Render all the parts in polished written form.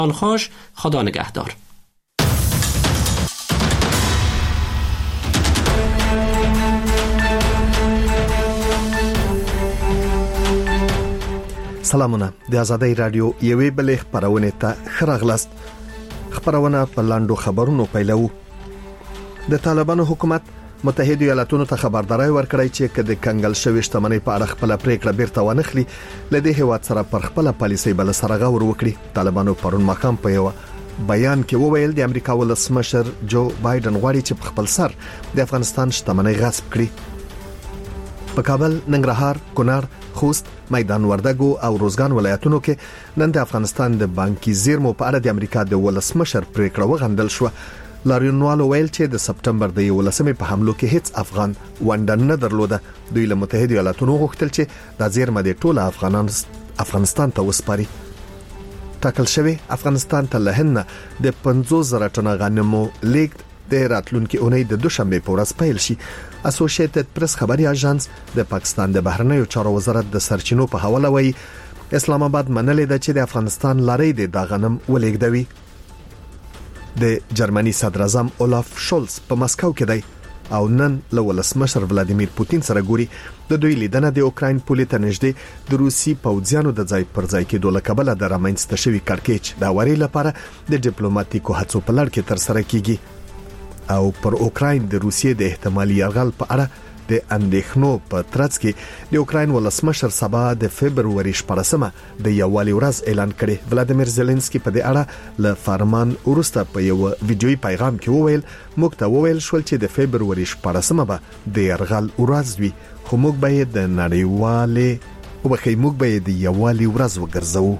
خوش، خدا نگهدار. سلامونه، د آزادۍ رادیو یوې بلې خبرونه ته خراغلاست. خبرونه په لاندو خبرونو پیلو. د طالبانو حکومت متحده ایالاتونو ته خبرداري ورکړی چې کله کنګل شوی شتمنۍ په اړه خپل پریکړه بیرته ونخلي، لدې هیواد سره پر خپل پالیسي بل سره غور وکړي. طالبانو پرون مخام په یو بیان کې وویل د امریکا ولسمشر جو بایدن غواړي چې په خپل سر د افغانستان شتمنۍ غصب کړي. په کابل، ننګرهار، کونړ، خوست، میدان وردګو او روزګان ولایتونو کې نن د افغانستان د بانکي زیرمو په اړه د امریکا د ولسمشر پریکړه وغندل شو. لاریونوالو ویل چې د سپټمبر د 11مې په حملو کې هیڅ افغان ونډه نه درلوده. دوی له متحده ایالاتونو غوښتل چې د زیرمه د ټوله افغانستان ته وسپاري. ټاکل شوی افغانستان ته لهنه د 50,000 ټنه غنمو لیږد د راتلونکي اونۍ د دوشنبه په ورځ پیل شي. اسوسییټډ پریس خبري اژانس د پاکستان د بهرنیو چارو وزارت د سرچینو په حواله وایي اسلام آباد منلې ده چې د افغانستان لارې د غنم ولېږدوي. د جرمني صدر اعظم اولاف شولز په مسکو کې دی او نن له ولسمشر ولادیمیر پوتین سره ګوري. د دوی لیدنه د اوکراین پولې ته نږدې د روسي پوځیانو د ځای پر ځای کېدو له کبله د رامنځته شوی کړکېچ د اوري لپاره د ډیپلوماټیکو هڅو په لړ کې تر سره کیږي او پر اوکراین د روسیې د احتمالي یرغل په اړه د اندېښنو په ترڅ کې د اوکراین ولسمشر سبا د فبرवरी 14مه د یووالي ورځ اعلان کړي. ولادیمیر زيلنسکي په دې اړه له فرمان وروسته په یو ویډیويي پیغام کې وویل موږ ته وویل شول چې د فبرवरी 14مه به د یرغل ورځ وي، خو موږ به د نړیوالې موږ به د یووالي ورځ وګرځو.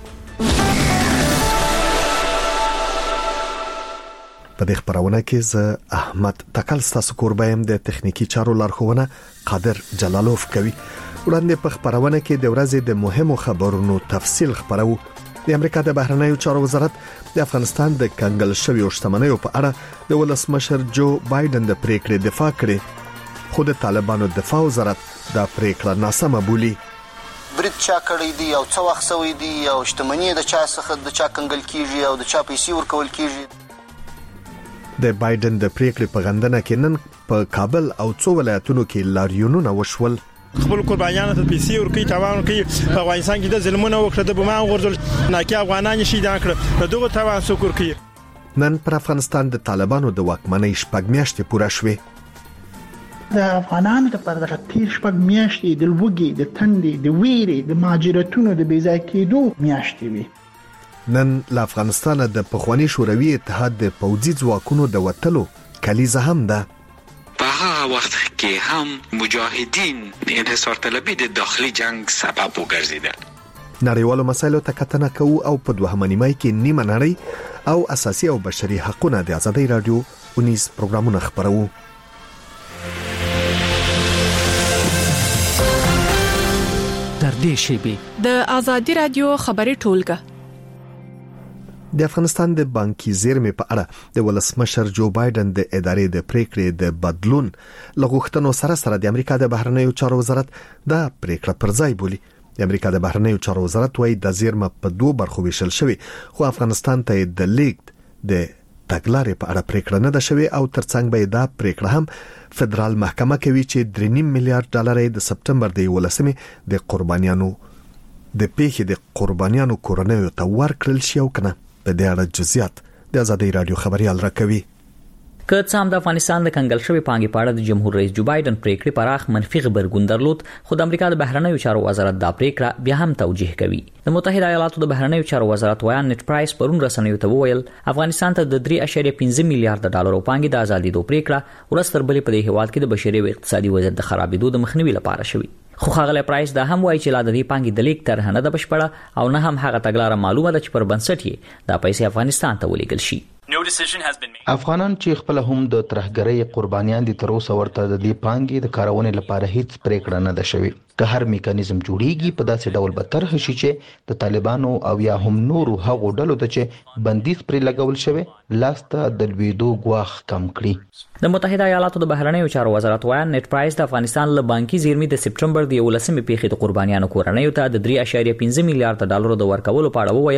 په دې خبرونه کې زه احمد تکل ستاسو کوربایم د تخنیکی چارو لارښوونه قادر جلالوف کوي. وړاندې په خبرونه کې د ورځې د مهمو خبرونو تفصیل خبرو. د امریکا د بهرنیو چارو وزارت د افغانستان د کنګل شوی شتمنیو په اړه د ولسمشر جو بایدن د پریکړې دفاع کړې، خو د طالبانو دفاع وزارت دا پریکړه ناسمه بولي. برید چا کړی دی او څو وخت سوی دی او شتمنۍ د چا څخه د چا کنګل کیږي او د چا پیسې ورکول کیږي. د بایدن د پریکړې په غندنه کې نن په کابل او څو ولایتونو کې لاریونونه وشول. خپل قربانیانو ته پیسې ورکړي، تاوان کوي. په افغانستان کې د ظلمونو وکړه، د بمان غورځول ناکي افغانان شي دا کړ، دغه تاوان څوک کوي. نن پر افغانستان د طالبانو د واکمنۍ شپږ میاشتې پوره شوې. د افغانانو لپاره د تیر شپږ میاشتې د لوګي، د تندې، د ویرې، د مهاجرتونو د بیځای کېدو میاشتې وي. نن له افغانستان د پخوانی شوروي اتحاد د پوځي ځواکونو د وټلو کلیزه هم ده. په هغه وخت کې هم مجاهدین انحصار طلبي د داخلي جنگ سبب وګرځیدل. نړیوالو مسایلو ته کتنه کوو او په دوهمه نیمه کې نیمه نړۍ او اساسي او بشري حقوقونه د آزادۍ رادیو 19 پروګرامونه خبرو. در دې شیبه د آزادۍ رادیو خبري ټولګه د افغانستان د بانکي زیرمې په اړه د ولسمشر جو بایدن د ادارې د پریکړې د بدلون لغوښتنو سره د امریکا د بهرنیو چارو وزارت دا پریکړه پر ځای بولي. د امریکا د بهرنیو چارو وزارت وايي د زیرمه په دوه برخو ویشل شوی، خو افغانستان ته د لیږد د تګلارې په اړه پریکړه نه ده شوې او ترڅنګ به دا پریکړه هم فدرال محکمه کوي چې 3.5 میلیارډ ډالر د سپټمبر د 11مې د قربانیانو کورنیو ته ورکړل شي او کنه. په دې اړه جزئیات د آزادۍ رادیو خبريال راکوي. که څه هم د افغانستان د کنګل شوی پانګې په اړه د جمهور رئیس جو بایدن پریکړې پراخ منفي غبرګون درلود، خو د امریکا د بهرنیو چارو وزارت دا پریکړه بیا هم توجیه کوي. د متحده ایالاتو د بهرنیو چارو وزارت ویان نت پرایس پرون رسنیو ته وویل افغانستان ته د 3.5 میلیارډ ډالرو پانګې د ازادي دوه پریکړه ورستر بلې په دې هیواد کې د بشري او اقتصادي وضعیت د خرابېدو د مخنیوي لپاره شوی. خو خغله پرایس دا هم وایي چې لا د دې پانګې د لیک طرح نه د بشپړه او نه هم هغه تګلارې معلومه ده چې پر بنسټ یې دا پیسې افغانستان ته ولېږل شي. افغانان چې خپل هم د ترهګرۍ قربانیان دي تر اوسه ورته د دې پانګې د کارونې لپاره هیڅ پریکړه نه ده شوې. که هر میکانیزم جوړیږي په داسې ډول به طرح شي چې د طالبانو او یا هم نورو هغو ډلو ته چې بندیز پرې لګول شوی لاسته د لویدو ګواښ کم کړي. د متحده ایالاتو د بهرنیو چارو وزارت وایي نت پرایس د افغانستان له بانکي زیرمې د سپټمبر د 11مې پیښې د قربانیانو کورنیو ته د 3.5 میلیارډ ډالرو د ورکولو په اړه وویل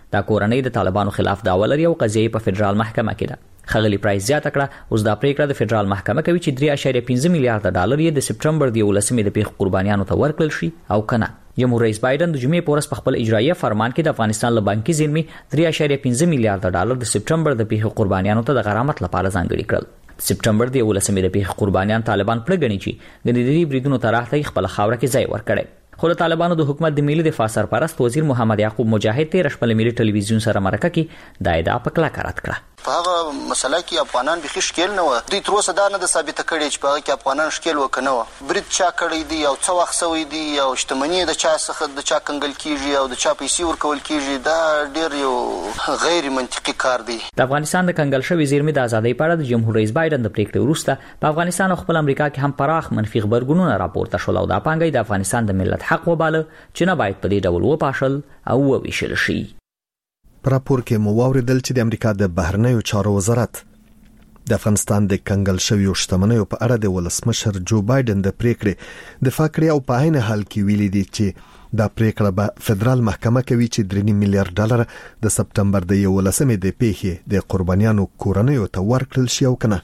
دا کورنۍ د طالبانو خلاف دعوه لري او قضیه په فدرال محکمه کې ده. خغلی پرایس زیاته کړه اوس دا پریکړه د فدرال محکمه کوي چې 3.5 میلیارډ ډالر یې د سپټمبر د 11مې د پیښو قربانیانو ته ورکړل شي او کنه. جمهور رئیس بایدن د جمعې په ورځ په خپل اجرایه فرمان کې د افغانستان له بانکي زیرمې 3.5 میلیارډ ډالر د سپټمبر د پیښو قربانیانو ته د غرامت لپاره ځانګړي کړل. سپټمبر د 11مې د پیښو قربانیان طالبان پړه غني چې د دې بریدونو تراته خپل خاوره کې ځای ورکړي. خو د طالبانو د حکومت د ملي دفاع سرپرست وزیر محمد یعقوب مجاهد 13 شپه ملي ټلویزیون سره مرکه کې د ادعا په کلکه رد کړه. په هغه مسله کې افغانان به ښکیل نه و. دوی تر اوسه دا نه د ثابته کړي چې په هغه کې افغانان ښکیل وکنه و. برید چا کړی دی او څو وخت سوی دی او شتمنۍ د چا څخه د چا کنګل کیږي او د چا پیسې ورکول کیږي، دا ډیر یو غیر منطقي کار دی. د افغانستان د کنګل شوی زیرمې د ازادۍ په اړه د جمهور رئیس بایدن د پریکړې وروسته په افغانستان او خپل امریکا کې هم پراخ منفي خبرګونونه راپورته شول او دا پانګې د افغانستان د ملت حق وباله چې نه باید په دې ډول وپاشل او وویشل شي. پر راپور کې مو واوریدل چې د امریکا د بهرنیو چارو وزارت د افغانستان د کنګل شویو شتمنیو په اړه د ولسمشر جو بایدن د پریکړې دفاع کړې او په عین حال کې ویلي دي چې دا پریکړه به فدرال محکمه کوي چې 3 میلیارډ ډالر د سپټمبر د 11مې د پیښې د قربانیانو کورنیو ته ورکړل شي او کنه.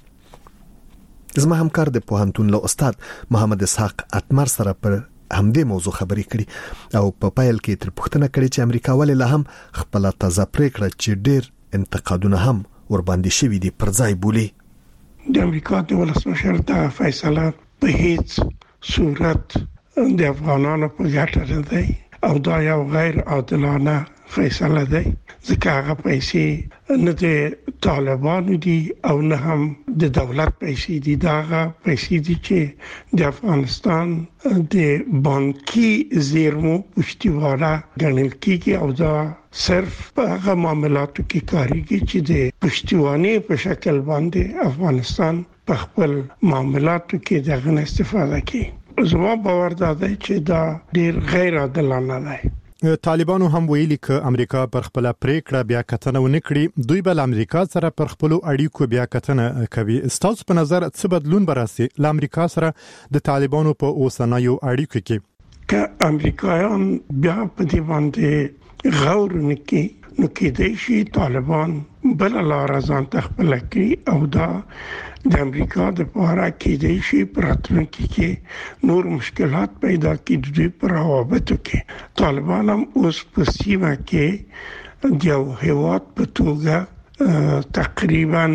زما همکار د پوهنتون له استاد محمد اسحاق اتمر سره پر همدې موضوع خبرې کړي او په پایل کې تر پوښتنه کړي چې امریکا ولې لا هم خپل تازه پریکړه چې ډېر انتقادونه هم ورباندې شوي دي پر ځای بولي. د امریکا د ولسمشر د فیصله په هیڅ صورت د افغانانو په ګټه نه دی او دا یو غیر عادلانه فیصله دی، ځکه هغه پیسې نه د طالبانو دي او نه هم د دولت پیسې دي. دا هغه پیسې دي چې د افغانستان د بانکي زیرمو پشتیبانه ګڼل کیږي او دا صرف په هغه معاملاتو کې کاریږي چې د پشتیبانې په شکل باندې افغانستان په خپل معاملاتو کې دغه استفاده کوي. زما باور دا دی چې دا ډیر غیر عادلانه دی. طالبانو هم ویلي ک امریکا پر خپل پریکړه بیا کتنه ونکړي، دوی بل امریکا سره پر خپل اړیکو بیا کتنه کوي. ستاسو په نظر څه بدلون براسي ل امریکا سره د طالبانو په اوسنیو اړیکو کې؟ ک امریکایان بیا په دې باندې غور نکي نو کېدای شي طالبان بل لار ځان تخپل کړي او دا د امریکا د پاره کېدای شي پراتونکو کې نور مشکلات پیدا کړي د دوی پر روابطو کې. طالبان هم اوس په سیمه کې د یو هیواد په توګه تقریبا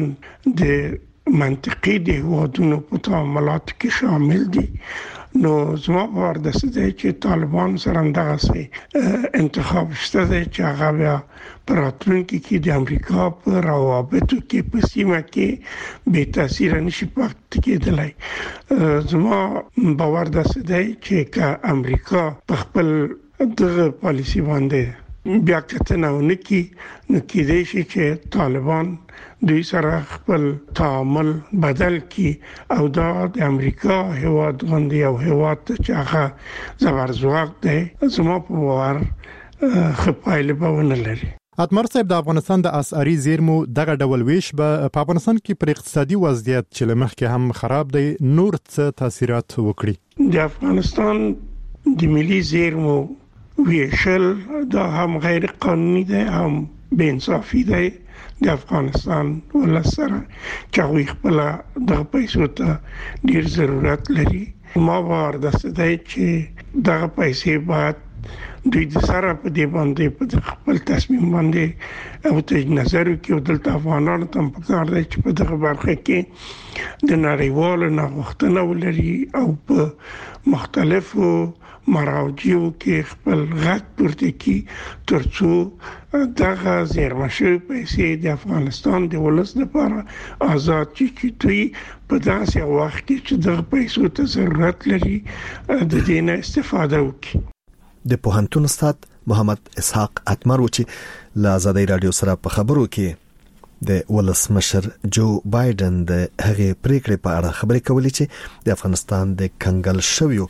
د منطقي د هیوادونو په تعاملات کې شامل دي. نو زما باور د سده چې طالبان سره اندازه انتخاب شته چې هغه بیا پراتونکو کې د امریکا په روابطو کې په سیمه کې به تاثیر نشي پاتې کېدلی. زما باور د سده چې که امریکا په خپل دغه پالیسی باندې بیا کتنه ونکي نو کېدای شي چې طالبان دوی سره خپل تعامل بدل کی او دا د امریکا هیواد غوندي او هیواد چې هغه زبرځواک دی زما په باور خپایله به نه لري. اتمر صاحب د افغانستان د اسعاري زیرمو دغه ډول ویش به په افغانستان کې پر اقتصادي وضعیت چې لمخکې هم خراب دی نور څه تاثیرات وکړي؟ د افغانستان د ملي زیرمو ویشل دا هم غیر قانوني دی هم بے انصافي دی د افغانستان ولسره چې خپل د پیسو ته ډیر ضرورت لري. ما باور د سده چې دغه پیسې باید دوی د سره په دې باندې په خپل تصمیم باندې او ته نظر کې دلته افغانانو ته په کار دی چې په دغه برخه کې د نړیوالو نغښتنه ولري او په مختلفو مراجعو کې خپل غږ پورته کړي ترڅو دغه زیرمشوي پیسې د افغانستان د ولس لپاره آزاد چې دوی په داسې وخت کې چې دغه پیسو ته ضرورت لري د دې نه استفاده وکړي. د پوهنتون استاد محمد اسحاق اتمر چې له ازادۍ رادیو سره په خبرو کې د ولسمشر جو بایدن د هغې پریکړې په اړه خبرې کولې چې د افغانستان د کنګل شویو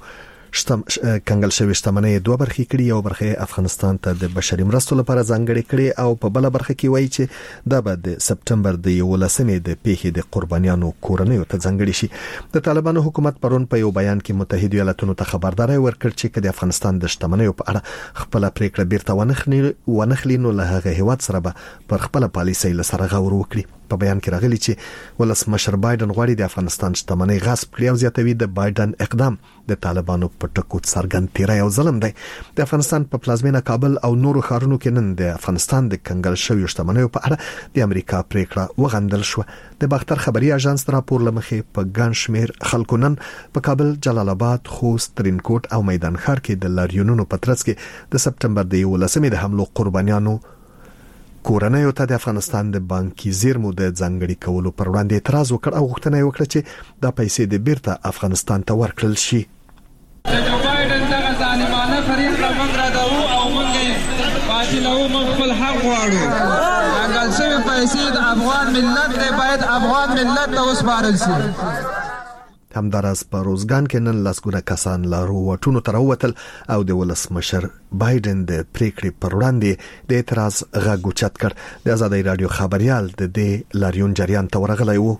کنګل شوی شتمنۍ دوه برخې کړي، یو برخه افغانستان ته د بشري مرستو لپاره ځانګړې کړي او په بل برخه کې وایي چې دا به د سپټمبر د 11مې د پیښې د قربانیانو کورنیو ته ځانګړي شي. د طالبانو حکومت پرون په یو بیان کې متحده ایالاتونو ته خبرداري ورکړه چې د افغانستان د شتمنیو په اړه خپل پریکړه بیرته ونخلي نو له هغه هیواد سره به پر خپل پالیسۍ لسره غور وکړي. په بیان کې راغلي چې ولسمشر بایدن غواړي د افغانستان شتمنۍ غصب کړي او زیاتوي د بایدن اقدام د طالبانو په ټکو څرګند تیری او ظلم دی. د افغانستان په پلازمینه کابل او نورو ښارونو کې نن د افغانستان د کنګل شوی شتمنیو په اړه د امریکا پریکړه وغندل شو. د باختر خبري اژانس راپور لمخې په ګڼ شمېر خلکو نن په کابل، جلال آباد، خوست، ترینکوټ او میدان ښار کې د لاریونونو په ترڅ کې د سپټمبر د 11مې د حملو قربانیانو کورنیو ته د افغانستان د بانکي زیرمو د ځانګړي کولو پر وړاندې اعتراض وکړ او غوښتنه یې وکړه چې دا پیسې د بیرته افغانستان ته ورکړل شي. جو بایدن دغه ظالمانه فریب را موږ راډاو او موږ فاصله موږ خپل حق غواړو. انګل شوی پیسې د افغان ملت دی، باید افغان ملت ته وسپارل شي. همدارس په روزګان کې نن لسګونه کسان لارو وټونو تر ووتل او د ولسمشر بایدن د پریکړې پر وړاندې د اعتراض غږ اوچت کړ. د آزادۍ رادیو خبريال د دې لاریون جریان ته ورغلی و.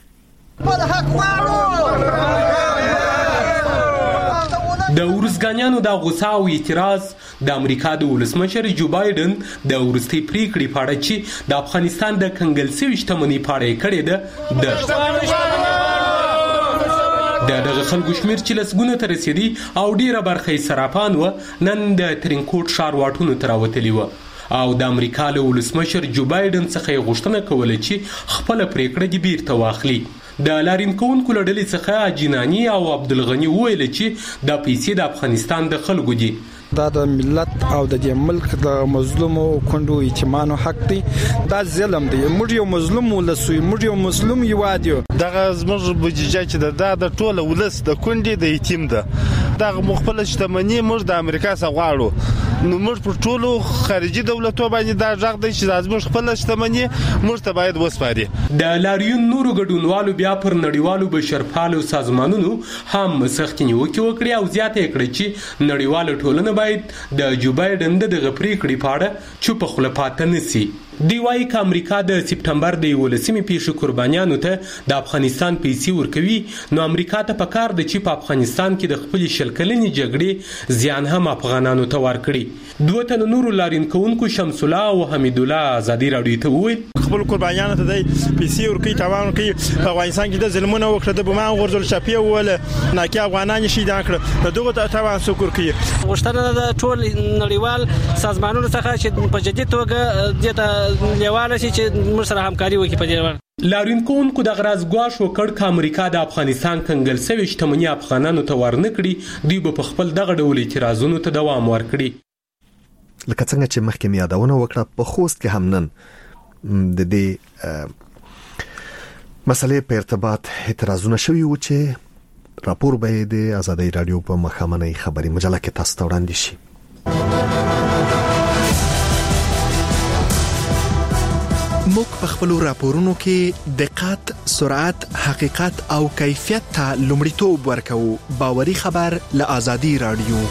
د ورزګانیانو د غوسه او اعتراض د امریکا د ولسمشر جو بایدن د ورستي پریکړې په اړه چې د افغانستان د کنګل شوی شتمنۍ په اړه کړې ده دغه خلکو شمیر چې لسګونه ته رسیدي او ډیره برخه یې صرافان و نن د ترینکوټ ښار واټونو ته راوتلي و او د امریکا له ولسمشر جو بایدن څخه یې غوښتنه کوله چې خپله پریکړه دې بیرته واخلي. د لارین کوونکو له ډلې څخه جینانی او عبدالغني وویل چې دا پیسې د افغانستان د خلکو دي. دا د ملت او د ملک د مظلومو کندو یتیمانو حق دی. دا ظلم دی. موږ یو مظلوم ولسوي، موږ یو مظلوم یوادیو. دغه زموږ بودیجه چې د ټوله ولس د کندې د یتیم ده. دغه مخبل شتمنۍ موږ د امریکا څخه غواړو. نو موږ پر ټولو خارجي دولتو باندې دا ځغ دی چې زموږ خپل شتمنۍ موږ ته باید وسپاري. د لاریون نورو ګډونوالو بیا پر نړیوالو بشرپالو سازمانونو هم سختې نیوکې وکړې او زیاته کړې چې نړیواله ټولنه باید د جو بایدن دغه پریکړې په اړه چوپ خوله پاتې نشي. دی وايي چې امریکا د سپټمبر د 11مې پیښې قربانیانو ته د افغانستان پیسې ورکوي، نو امریکا ته پکار دی چې په افغانستان کې د خپل شلکلنې جګړې زیان هم افغانانو ته ورکړي. دوه تن نورو لارین کوونکو شمس الله او حمید الله آزادۍ راډیو ته وویل خپل قربانیانو ته د پیسې ورکوي، تاوان کوي. په افغانستان کې د ظلمونو وکړه، د بمان غورځول شپې وله ناکي افغانان شي دا کړ، دغه تاوان څوک کوي. غوښتنه د ټول نړیوال سازمانونو څخه چې په جدي توګه د لیواله شي چې موږ سره همکاري وکړي په دې ور. لارین کوونکو د غراز ګواښ وکړ چې امریکا د افغانستان کنګل شوی شتمنۍ افغانانو ته ورنکړي، دوی به په خپل دغه ډول اعتراضونو ته دوام ورکړي. لکه څنګه چې مخکې یادونه وکړه په خوست کې هم نن د دې مسلې په ارتباط اعتراضونه شوي و چې راپور به د آزادۍ رادیو په مخامنۍ خبري مجله کې تاسو ته وړاندې شي. موږ په خپل راپورونو کې دقت، سرعت، حقیقت او کیفیت ته لومړیتوب ورکوو. باوري خبر له آزادۍ رادیو.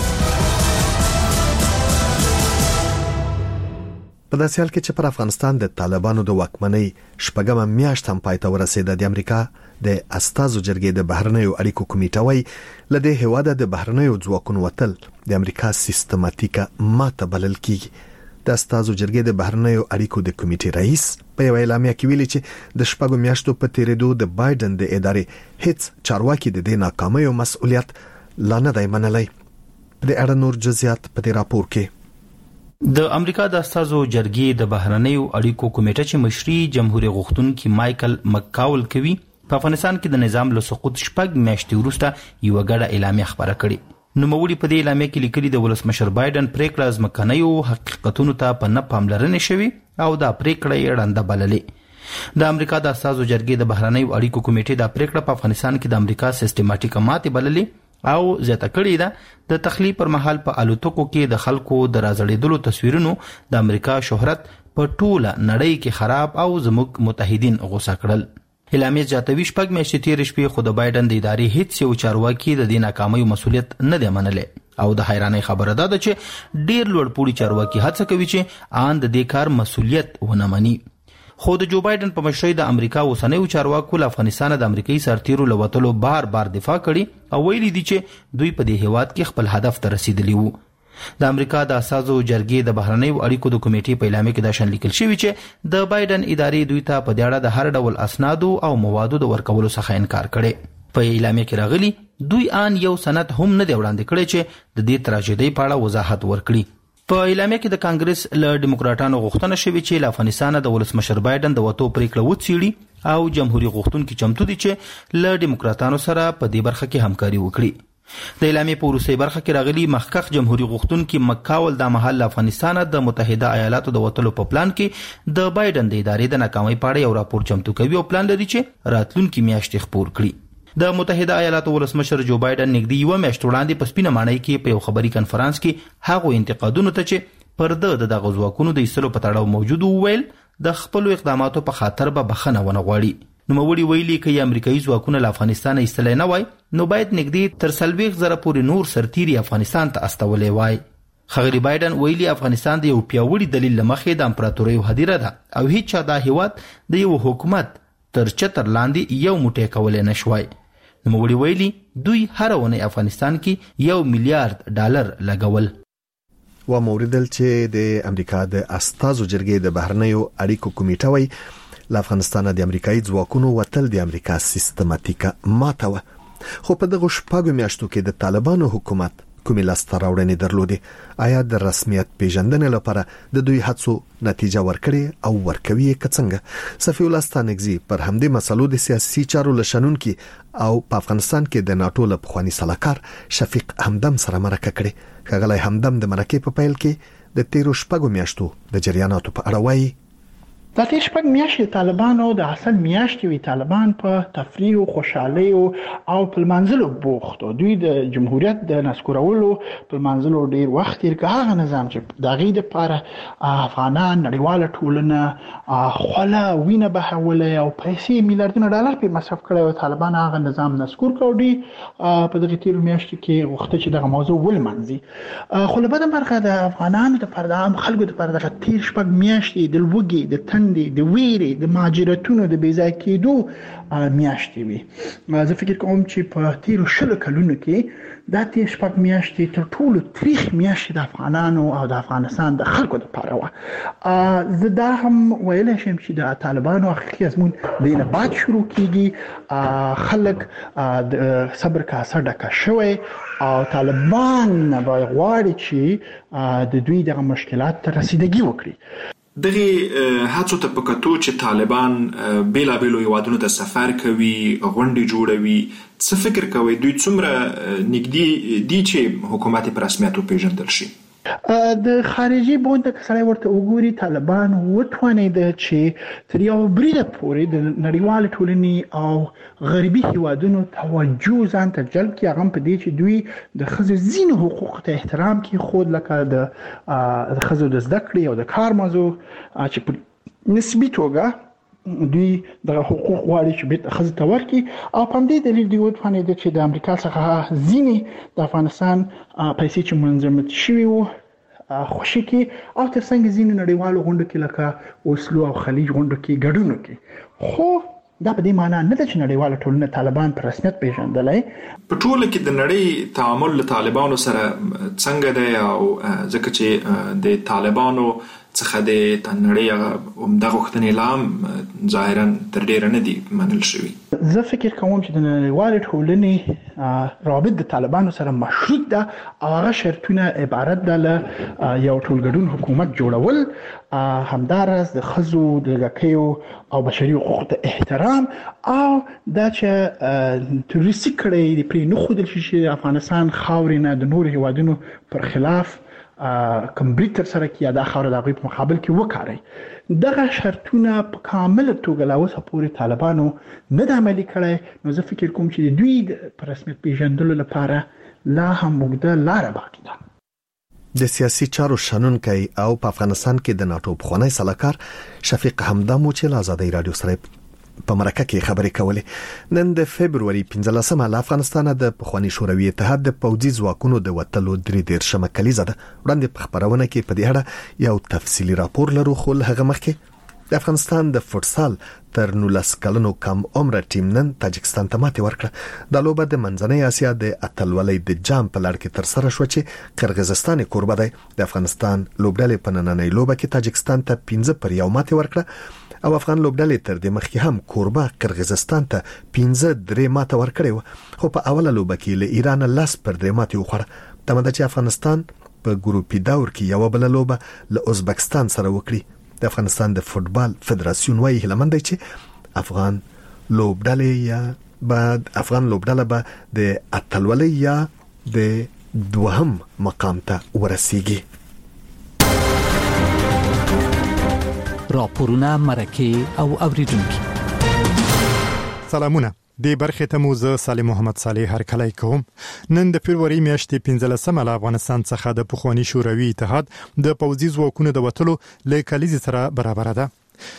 په داسې حال کې چې پر افغانستان د طالبانو د واکمنۍ شپږمه میاشت هم پای ته ورسېده، د امریکا د استازو جرګې د بهرنیو اړیکو کمیټه وايي له دې هیواده د بهرنیو ځواکونو وتل د امریکا سیستماتیکه ماته بلل کیږي. د استازو جرګې د بهرنیو اړیکو د کمیټې رئیس په یو اعلامیه کې ویلي چې د شپږو میاشتو په تیریدو د بایدن د ادارې هیڅ چارواکي د دې ناکامیو مسؤلیت لا نه دی منلی. د اړه نور جزئیات په دې راپور کې. د امریکا د استازو جرګې د بهرنیو اړیکو کمیټه چې مشري جمهوریت غوښتونکي مایکل مکاول کوي په افغانستان کې د نظام له سقوط شپږ میاشتې وروسته یو غړ اعلامیه خبره کړې. نوموړي په دې اعلامیه کې لیکلي د ولسمشر بایدن پریکړه ځمکنیو حقیقتونو ته په نه پاملرنه شوي او دا پریکړه یې ړنده بللې. د امریکا د استازو جرګې د بهرنیو اړیکو کمیټې دا پریکړه په افغانستان کې د امریکا سیستماتیکه ماتې بللې او زیاته کړې ده د تخلیه پر مهال په الوتکو کې د خلکو د راځړېدلو تصویرونو د امریکا شهرت په ټوله نړۍ کې خراب او زموږ متحدین غوسه کړل. اعلامیه زیاتوي شپږ میاشتې تېرې شوې خو د بایدن د ادارې هیڅ یو چارواکي د دې ناکامیو مسؤلیت نه دی منلی او د حیرانۍ خبره ده چې ډیر لوړ پوړي چارواکي هڅه کوي چې آن د دې کار مسولیت ونه مني. خو د جو بایدن په مشرۍ د امریکا اوسنیو چارواکو له افغانستان د امریکایي سرتیرو له وتلو بار دفاع کړي او ویلي دي چې دوی په دې هیواد کې خپل هدف ته رسیدلی وو. د امریکا د اساسو جرګې د بهرنیو اړیکو د کمیټې په اعلامیه کې دا شان لیکل شوی چې د بایدن ادارې دوی ته په دې اړه د هر ډول اسنادو او موادو د ورکولو څخه انکار کړي. په اعلامیه کې راغلي دوی آن یو سند هم نه دی وړاندې کړی چې د دې تراژیدۍ په اړه وضاحت ورکړي. په اعلامیه کې د کانګرس له ډیموکراټانو غوښتنه شوې چې له افغانستان د ولسمشر بایدن د وټو پریکړه وڅېړي او جمهوریت غوښتونکي چمتو دي چې له ډیموکراټانو سره په دې برخه کې همکاري وکړي. د اعلامیه په وروستۍ برخه کې راغلي مخکښ جمهوریت غوښتونکي مکاول د مهال افغانستان د متحده ایالاتو د وټلو په پلان کې د بایدن د ادارې د ناکامۍ په اړه یو راپور چمتو کوي او پلان لري چې راتلونکي میاشتې خپور کړي. د متحده ایالاتو ولسمشر جو بایدن نږدې یو میاشت وړاندې په سپینه ماڼۍ کې په یو خبري کنفرانس کې هغو انتقادونو ته چې پر د غزواکونو د ایستلو په تړاو موجود وویل د خپل اقداماتو په خاطر به بخښنه ونه غواړي. نوموړي ویلي چې امریکایي ځواکونه له افغانستان ایستلی نه وای نو باید نږدې تر 40,000 پورې نور سرتیري افغانستان ته استولې وای. ښاغلي بایدن ویلي افغانستان د یو پیاوړي دلیل له مخې د امپراتورۍ هدیره ده او هیڅ چا دا هیواد د یو حکومت تر چتر لاندې یو موټی کولی نشوای. نوموړي ویلي دوی هر ونې افغانستان کې $1 میلیارډ لګول. و موردل چې د امریکا د استازو جرګې د بهرنیو اړیکو کمیټه وای له افغانستان د امریکایي ځواکونو وتل د امریکا سیستماتیکه ماته و. خو په دغه شپږو میاشتو کې د طالبانو حکومت کومې لاسته راوړنې درلودې؟ آیا د رسمیت پیژندنې لپاره د دوی هڅو نتیجه ورکړي او ورکوي که څنګه؟ صفی الله ستانکزي پر همدې مسلو د سیاسي چارو لشنونکي او په افغانستان کې د ناتو له پخواني سلاکار شفیق همدم سره مرکه کړې. ښاغلی همدم د مرکې په پیل کې د تیرو شپږو میاشتو د جریاناتو په اړه وایي. د تیر شپږ میاشتې طالبانو د اصل میاشتې وی طالبان په تفریح او خوشحالي او په منځلو بوخت او دوی د جمهوریت د نسکورولو په منځلو ډیر وخت تیر کړ. هغه نظام چې د غید لپاره افغانان نړیواله ټولنه خلا وینه بهوله او پیسې میلیارډونه ډالر په مصرف کړي او طالبان هغه نظام نسکور کړي. په دغه تیر میاشتې کې وخت چې دغه موضوع ولمنځي. خو له بده مرغه د افغانانو لپاره د عام خلکو لپاره د تیر شپږ میاشتې د لوګي د د ویري د ماجراتونو د بیځای کېدو میاشتې وي. زه فکر کوم چې په تیرو 20 کلونو کې دا تیر شپږ میاشتې تر ټولو تریخ میاشتې د افغانانو او د افغانستان د خلکو لپاره وه. زه دا هم ویلی شم چې د طالبانو حقیقي ازمون دینه بعد شروع کیږي. خلک د صبر کاسه ډکه شوی او طالبان باید غواړي چې د دوی دغه مشکلات ته رسیدګي وکړي. دغه هڅو ته په کتو چې طالبان بیلابیلو هیوادونو ته سفر کوي، غونډې جوړوي، څه فکر کوي دوی څومره نږدې دي چې حکومت په رسمیت وپېژندل شي؟ د خارجي بوند سره ورته وګوري طالبان وټوانید چې تر یو بریده پورې د نړیوال ټولنې او غربي هیوادونو توجه ځان ته جلب کړي. هغه په دې چې دوی د ښځو ځینو حقوق ته احترام کوي، خو لکه د ښځو د زده کړې او د کار موضوع چې په نسبي توګه دوی د حقوق غواړي چې بیت ښځو ته ورکړي. او په همدې دلیل دوی وټوانید چې د امریکا څخه ځینې د افغانستان پیسې چې منظمت شوي وو خوشي کی او ترڅنګ ځینې نړیوالو غونډو کې لکه اوسلو او خلیج غونډو کې ګډون وکړي. خو دا په دې معنی نه ده چې نړیواله ټولنه طالبان په رسمیت پیژندلای. په ټوله کې د نړۍ تعامل له طالبانو سره څنګه دی او ځکه چې د طالبانو څخه د نړۍ عمده غوښتنې لام ظاهرا تر ډیره نه دي منل شوي. زه فکر کوم چې د نړیوالې ټولنې رابط د طالبانو سره مشروط ده او هغه شرطونه عبارت ده له یو ټولګډون حکومت جوړول، همدارس د ښځو د لږکیو او بشري حقوقو ته احترام او دا چې تروریستي کړۍ د پرې نه ښودل شي چې افغانستان خاورې نه د نورو هیوادونو پر خلاف کمبریټ تر سره کې دا خاور د غوی په مقابل کې وکړي. دغه شرطونه په کامل توګه لا اوسه پورې طالبانو نه د عملي کړی. نو زه فکر کوم چې دوی په رسمیت پیژندلو لپاره لا هم اوږده لاره باقي ده. د سیاسي چارو شنونکی او په افغانستان کې د ناتو پخوانی سلاکار شفیق همدم چې له آزادۍ رادیو سره په مرکه کې خبرې کولې. نن د فبرवरी 15 له افغانستان د پخوانی شوروي اتحاد د پوځي ځواکونو د وټلو 3 کلیزه ده. وړاندې په خبرونه کې په دې اړه یو تفصیلی راپور لرو، خو هغه مخکې د افغانستان د فوتسال تر 19 کلنو کم عمر ټیم نن تاجکستان ته ماتې ورکړه. د لوبه د منځنۍ اسیا د اتلولۍ د جام په لړ کې تر سره شو چې قرغیزستان کوربه دی. د افغانستان لوبډلې په نننۍ لوبه کې تاجکستان ته 5-1 ماتې ورکړه او افغان لوبډلې تر دې مخکې هم کوربه قرغیزستان ته 5-3 ماته ورکړې و، خو په اوله لوبه کې له ایران 10-3 ماتې وخوړه. تمه ده چې افغانستان په ګروپي دور کې یو بل لوبه له ازبکستان سره وکړي. د افغانستان د فوتبال فدراسیون وايي هلمند دی چې افغان لوبډله به د اتلولۍ یا د دوهم مقام ته ورسیږي. راپورونه مرکه او اوریدونکو سلامونه. د برخه ته موزه سالم محمد صالح هر کله کوم. نن د فبرवरी میاشتې 15 له افغانستان څخه د پخوانی شوروي اتحاد د پوځي ځواکونو د وټلو له کلیزې سره برابر ده.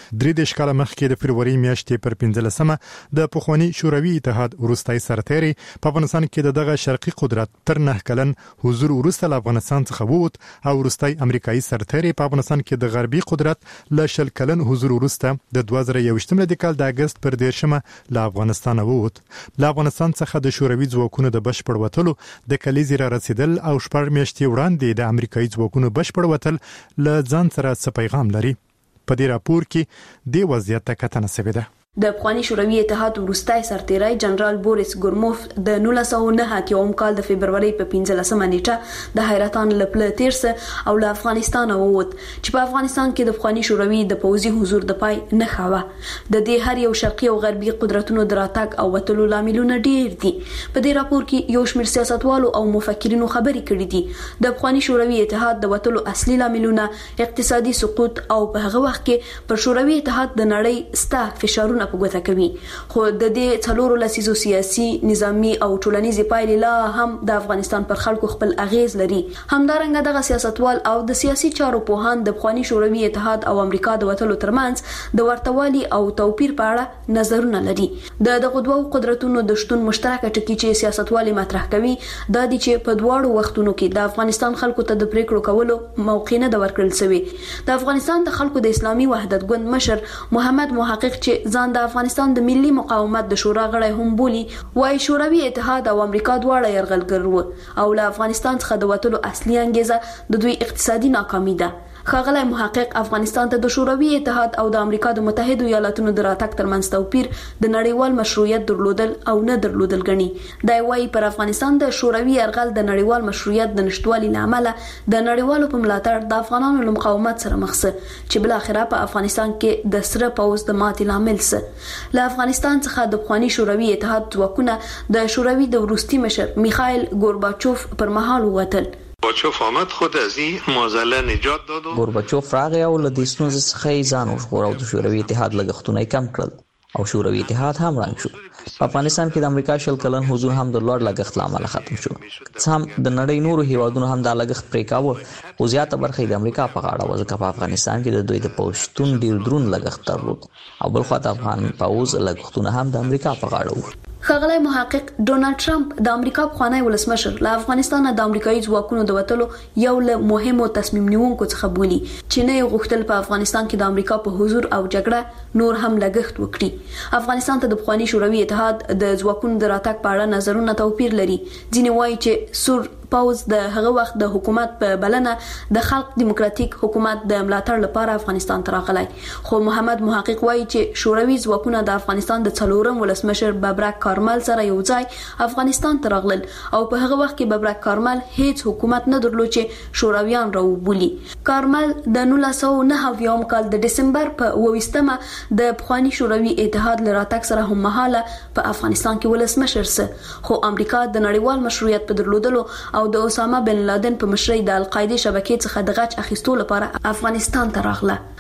3 کاله مخکې د فبرवरी میاشتې پر 15 د پخوانی شوروي اتحاد وروستي سرتېري په افغانستان کې دغه شرقي قدرت تر 9 کلن حضور وروسته له افغانستان څخه ووت او وروستي امریکایي سرتېري په افغانستان کې د غربي قدرت له 10 کلن حضور وروسته د 2021 کال د اگست پر 10 له افغانستان ووت. له افغانستان څخه د شوروي ځواکونو د بشپړ وټلو د کلیزې را رسیدل او شپږ میاشتې وړاندې د امریکایي ځواکونو بشپړ وټل له ځان سره څه پیغام لري. په دې راپور کې د وضعیت ته کتنه شوې ده. د پخوانی شوروي اتحاد وروستي سرتېری جنرال بوریس ګورموف د 1909 کال د فبرवरी په 15 نیټه د حیرتان لپله تیرسه او له افغانستان ووت چې په افغانستان کې د پخوانی شوروي د پوځي حضور د پای نه خاوه. د دې هر یو شرقي او غربي قدرتونو دراتګ او وټلو لاملونه ډیر دي. په دې راپور کې یو شمېر سیاستوالو او مفکرینو خبرې کړې دي. د پخوانی شوروي اتحاد د وټلو اصلي لاملونه اقتصادي سقوط او په هغه وخت کې پر شوروي اتحاد د نړۍ ستا فشارونه په ګوته کوي. خو د دې څلورو لسیزو سیاسي، نظامی او ټولنیزي پایلې لا هم د افغانستان پر خلکو خپل اغیز لري. همدارنګه دغه سیاستوال او د سیاسي چارو پوهان د پخوانی شوروي اتحاد او امریکا د وټلو ترمنځ د ورتهوالي او توپیر په اړه نظرونه لري. د دغه دوه قدرتونو د شتون مشترکه ټکی چې سیاستوالي مطرح کوي دا دي چې په دواړو وختونو کې د افغانستان خلکو ته د پریکړو کولو موقع نه ورکړل شوی. د افغانستان د خلکو د اسلامي وحدت ګوند مشر محمد محقق چې ځان د افغانستان د ملي مقاومت د شورا غړی هم بولي وايي شوروي اتحاد او امریکا دواړه یرغلګر وو او له افغانستان څخه د وټلو اصلي انګیزه د دوی اقتصادي ناکامي ده. ښاغلی محقق افغانستان ته د شوروي اتحاد او د امریکا د متحدو ایالاتونو د راتګ ترمنځ توپیر د نړیوال مشروعیت درلودل او نه درلودل ګڼي. دا وايي پر افغانستان د شوروي یرغل د نړیوال مشروعیت د نشټوالي لامل د نړیوالو په ملاتړ د افغانانو له مقاومت سره مخ سه چې بل اخره په افغانستان کې د سره پوز د ماتې لامل سه. له افغانستان څخه د پخوانی شوروي اتحاد ځواکونه د شوروي د وروستي مشر میخائیل گورباچوف پر مهال ووتل. گورباچوف آمد خود از این معضله نجات داد. گورباچوف راغی او له دې ستونزې څخه ځان وژغوري او د شوروي اتحاد لګښتونه کم کړل او شوروي اتحاد هم رنګ شو. په افغانستان کې د امریکا 10 کلن حضور هم د لوړ لګښت لامل ختم شو. هم د نړۍ نورو هیوادونو هم د لګښت پرې کاوه او زیاته برخه د امریکا په غاړه و ځکه په افغانستان کې د دوی د پوښتون ډیر درون لګښت درلود او بل خو د افغان پوز لګښتونه هم د امریکا په غاړه وو. ښاغلی محقق ډونالد ټرمپ د امریکا پخوانی ولسمشر له افغانستان د امریکایي ځواکونو د وټلو یو له مهمو تصمیم نیونکو څخه بولي چې نه غوښتل په افغانستان کې د امریکا په حضور او جګړه نور هم لګښت وکړي. افغانستان ته د پخوانی شوروي اتحاد د ځواکونو د راتګ په اړه نظرونه توپیر لري. ځینې وایي چې سور پوز د هغه وخت د حکومت په بلنه د خلق دیموکراتیک حکومت د ملاتړ لپاره افغانستان ته راغلی. خو محمد محقق وایي چې شوروي ځواکونه د افغانستان د څلورم ولسمشر ببرک کارمل سره یو ځای افغانستان ته راغلل او په هغه وخت کې ببرک کارمل هیڅ حکومت نه درلود چې شورویان راوبولي. کارمل د 1909 کال د دسمبر په 28مه د پخوانی شوروي اتحاد لراتګ سره هم مهاله په افغانستان کې ولسمشر سه. خو امریکا د نړیوال مشروعیت په درلودلو او د اسامه بن لادن په مشرۍ د القاعده شبکې څخه د غچ اخیستو لپاره افغانستان ته راغله.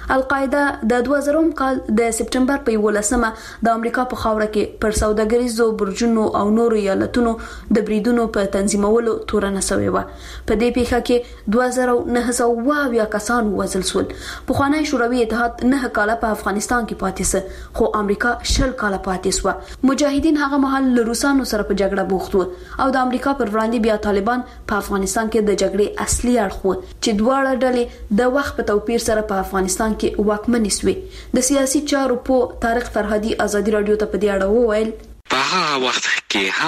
القاعده د 2000 کال د سپټمبر په 11مه د امریکا په خاوره کې پر سوداګریزو برجونو او نورو ایالتونو د بریدونو په تنظیمولو تورنه شوې و. په دې پیښه کې 2900 کسان وژل شول. په خوانی شوروي اتحاد 9 کال په افغانستان کې پاتې سه، خو امریکا 10 کال پاتې سو. مجاهدین هغه مهال له روسانو سره په جګړه بوخت وو او د امریکا پر وړاندې بیا طالبان په افغانستان کې د جګړې اصلي اړخ وو چې دواړه ډلې د وخت په توپیر سره په افغانستان کې واکمنې سوې. د سیاسي چارو په طارق فرهادي ازادي رادیو ته په دې اړه وویل په هغه وخت کې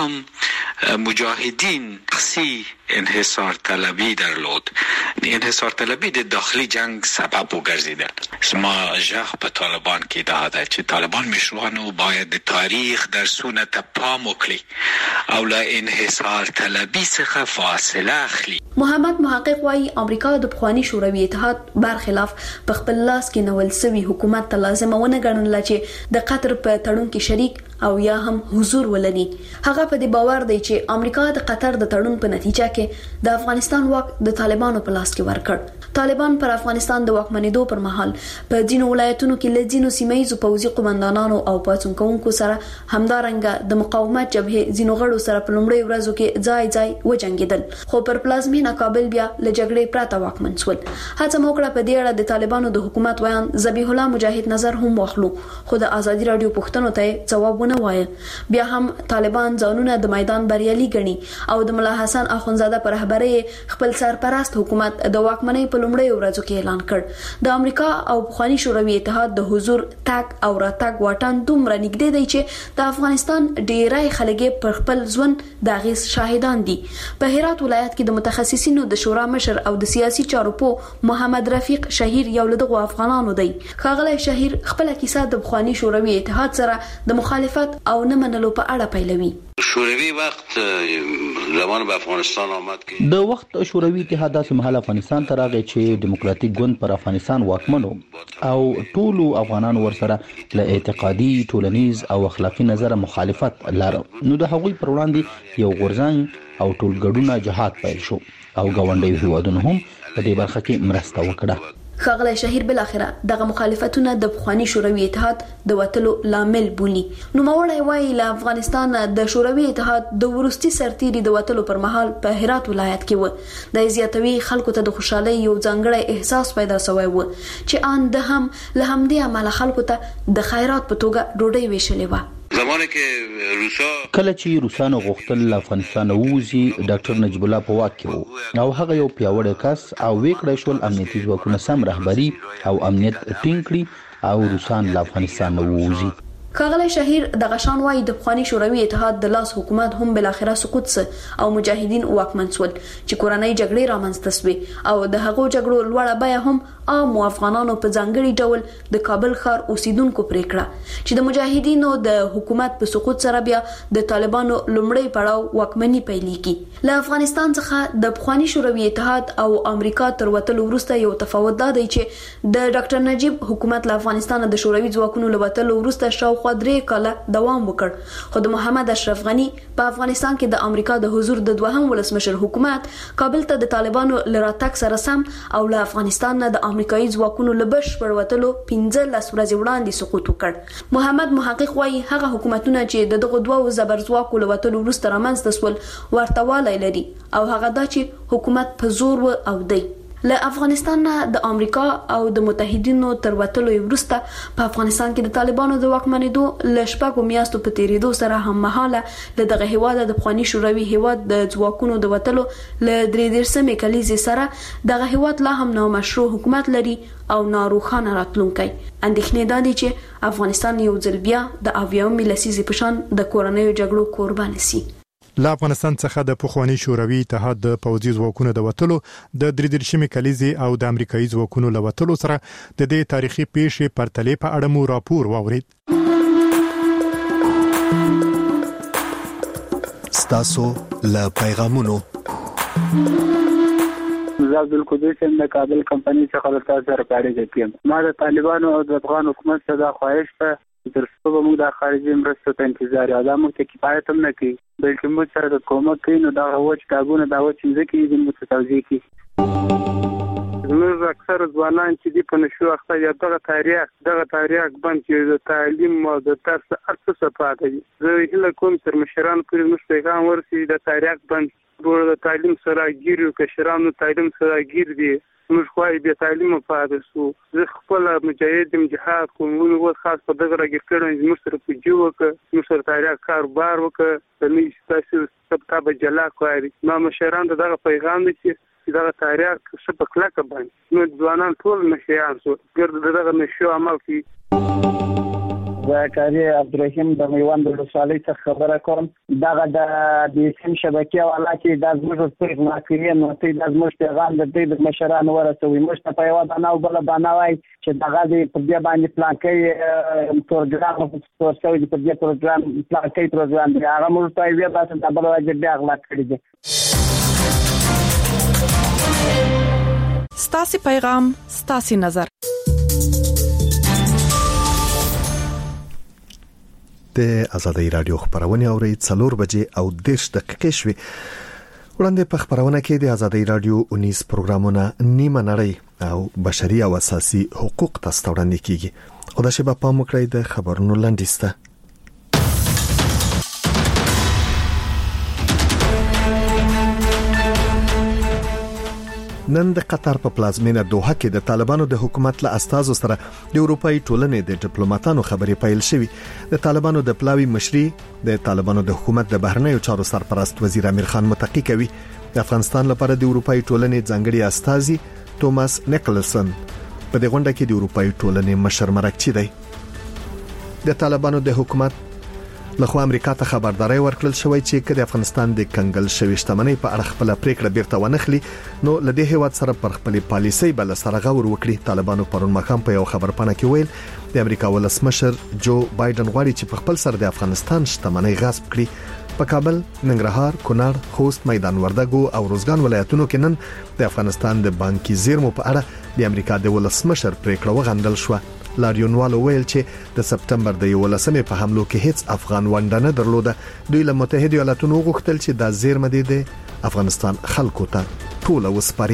هم مجاهدین شخصي انحصار طلبی درلود. انحصار طلبی د داخلی جنگ سبب وګرځیدل. ما ژغ په طالبان کې دا ده چې طالبان مشروعانو باید د تاریخ درسونه ته پام وکړي او له انحصار طلبی څخه فاصله اخلي. محمد محقق وايي امریکا د پخوانی شوروي اتحاد برخلاف په خپل لاس کې نول سوي حکومت ته لازم ونه ګڼل چې د قطر په تړون کې شریک او یا هم حضور ولري. هغه په دې باور دی چې امریکا د قطر د تړون په نتیجه کې د افغانستان واک د طالبانو په لاس کې ورکړ. طالبان پر افغانستان د واکمنېدو پر مهال په ځینو ولایتونو کې له ځینو سیمایي پوځي قومندانانو او پاڅون کوونکو سره همدارنګه د مقاومت جبهې ځینو غړو سره په لومړي ورځو کې ځای وجنګیدل، خو پر پلازمینه کابل بیا له جګړې پراته واکمن شول. هڅه موکړه په دې اړه د طالبانو د حکومت ویان ذبیح الله مجاهد نظر هم واخلو، خو د ازادي رادیو پوښتنو ته جواب ونه وایي. بیا هم طالبان ځانونه د میدان بریالي ګڼي او د ملا حسن اخونزاده پر رهبرۍ خپل سرپرست حکومت د واکمنۍ په لومړي ورځو کې اعلان کړ. د امریکا او پخوانی شوروي اتحاد د حضور تک او راتګ واټن دومره نږدې دی چې د افغانستان ډیری خلک پر خپل ژوند د غیس شاهدان دي. په هرات ولایت کې د متخصصینو د شورا مشر او د سیاسي چارو په محمد رفیق شهیر یو له دغه افغانانو دی. ښاغلی شهیر خپل کیسه د پخوانی شوروي اتحاد سره د مخالفت او نه منلو په اړه پیلوي. شوروي وخت زمان په افغانستان آمد کې د وخت شوروي اتحاد داسې مهال افغانستان ته راغی چې دیموکراتیک ګوند پر افغانستان واکمنو او ټولو افغانانو ورسره له اعتقادي، ټولنیز او اخلاقی نظر مخالفت لري. نو د هغوی پر وړاندې یو غورځنګ او ټولګډونه جهاد پیل شو او ګاونډي هیوادونو هم په دې برخه کې مرسته وکړه. ښاغلی شهیر بل اخره دغه مخالفتونه د پخوانی شوروي اتحاد د وټلو لامل بولي. نو موړی وایي له افغانستان د شوروي اتحاد د ورستي سرتيري د وټلو پر مهال په هرات ولایت کې و. د زیاتوي خلکو ته د خوشحالي یو ځانګړی احساس پیدا شوی و چې ان د هم له همدې عمل خلکو ته د خیرات په توګه ډوډۍ ویشلې و. زمانه کې روسا کله چې روسانو غوښتل له افغانستان ووزي، ډاکټر نجیب الله په واک کې وو او هغه یو پیاوړی کس او وکړای شول امنیتي ځواکونه سم رهبري او امنیت ټینګ کړي او روسان له افغانستان ووزي. ښاغلی شهیر د غشان وايي د پخوانی شوروي اتحاد د لاس حکومت هم بل اخره سقوط سه او مجاهدین واکمن شول چې کورنۍ جګړې رامنځته شوې او د هغو جګړو لوړه بیه هم عام افغانانو په ځانګړي ډول د کابل ښار اوسیدونکو پریکړه چې د مجاهدینو د حکومت په سقوط سره بیا د طالبانو لومړی پړاو واکمنۍ پیلېږي. له افغانستان څخه د پخوانی شوروي اتحاد او امریکا تر وتلو وروسته یو تفاوت دا دی چې د ډاکټر نجیب حکومت له افغانستان د شوروي ځواکونو له وتلو وروسته شاوخوا 3 کاله دوام وکړ، خو د محمد اشرف غنی په افغانستان کې د امریکا د حضور د دوهم ولسمشر حکومت کابل ته د طالبانو لراتک سره سم او له افغانستان نه د امریکایي ځواکونو له بشپړ وتلو 15 ورځې وړاندې سقوط وکړ. محمد محقق وايي هغه حکومتونه چې دغه دوه زبر ځواکو له وتلو وروسته رامنځته شول ورته والی لري او هغه دا چې حکومت په زور و او دی. له افغانستان نه د امریکا او د متحدینو تر وتلو وروسته په افغانستان کې د طالبانو د واکمنېدو له شپږو میاشتو په تیریدو سره هم مهاله له دغه هیواد د پخوانی شوروي هیواد د ځواکونو د وتلو له 33 کلیزې سره دغه هیواد لا هم نامشروع حکومت لري او ناروخانه راتلونکی. اندېښنې دا دي چې افغانستان یو ځل بیا د 90 لسیزې په شان د کورنیو جګړو قربان شي. له افغانستان څخه د پخوانی شوروي اتحاد د پوځي ځواکونو د وټلو د 33 کلیزې او د امریکایي ځواکونو له وټلو سره د دې تاریخي پیښې پرتلې په اړه مو راپور واورید. ستاسو له پیغامونو زاد القدس د کابل کمپنی څخه د تاسو سره اړیکه کوم. ما د طالبانو او د افغان حکومت سره خواهش ته تر څو موږ د خارجي مرستو ته انتظار یو دا موږ ته کفایت هم نه کوي بلکې موږ سره د کومک کوي. نو دا وچ کاغونه دا وچ ځکه چې موږ ته توضیح کوي زموږ اکثر ځوانان چې دی په نشو اخته یا دغه تاریخ باندې چې د تعلیم او د درس ارڅ صفات دي زه هله کوم تر مشران پورې موږ پیغام ورسي د تاریخ باندې د تعلیم سره ګیرو کشرانو تعلیم سره ګیر دي موږ خوای به تعلیم پاتې سو زه خپل مجاهد جهاد کوم او خاص په دغه راګر کړم چې موږ سره په جوړ وک موږ سره تاریخ کاروبار وک د نې تاسو سبته جلا کوي ما مشران دغه پیغام دي چې دغه تاریخ څه په کلکه باندې نو ځوانان ټول نشيان سو ګرد دغه نشو عمل کوي زکاری عبدالرحیم د میوند ولسوالۍ څخه خبره کوم دغه د سیم شبکې والا چې د زموږ پیغام کوي نو ته د زموږ پیغام د دې مشرانو ورسوي موږ په یو باندې او بل باندې وای چې دغه د په دې باندې پلان کوي پروګرام په څو د دې پروګرام پلان کوي پروګرام دی هغه موږ ته وی تاسو د بل وجه بیا غلا کړی دي ستاسو پیغام ستاسو نظر د آزادۍ رادیو خبرونه اوري 4 بجې او 10 دقیقې شوي وړاندې په خبرونه کې د آزادۍ رادیو 19 پروګرامونه نیمه نړۍ او بشري او اساسي حقوق تاسو وړاندې کیږي خو دا شی په پام وکړئ د خبرونو لاندې نن د قطر په پلازمینه دوحه کې د طالبانو د حکومت له استازو سره د اروپאי ټولنې د ډیپلوماټانو خبرې پیل شوې د طالبانو د پلاوی مشري د طالبانو د حکومت د بهرنیو چارو سرپرست وزیر امیر خان متقی کوي د افغانستان لپاره د اروپאי ټولنې ځانګړي استازي توماس نیکلسن په دې غونډه کې د اروپאי ټولنې مشر مرکچی دی د طالبانو د حکومت لخوا امریکا ته خبرداري ورکړل شوې چې کله افغانستان د کنګل شوی شتمنۍ په اړه خپل پریکړه بیرته ونخلي نو لدې هیواد سره پر خپل پالیسي بل سره غور وکړي طالبانو پرون مخام په یو خبرپاڼه کې ویل د امریکا ولسمشر جو بایدن غواړي چې په خپل سر د افغانستان شتمنۍ غصب کړي په کابل، ننګرهار، کونړ، خوست، میدان وردګو او روزګان ولایتونو کې نن د افغانستان د بانکي زیرمو په اړه د امریکا د ولسمشر پریکړه وغندل شو لاریونوالو ویل چې د سپتمبر د 11مې په حملو کې هیڅ افغان ونډه نه درلوده دوی له متحده ایالاتونو غوښتل چې د زیرمه د افغانستان خلکو ته ټول وسپاري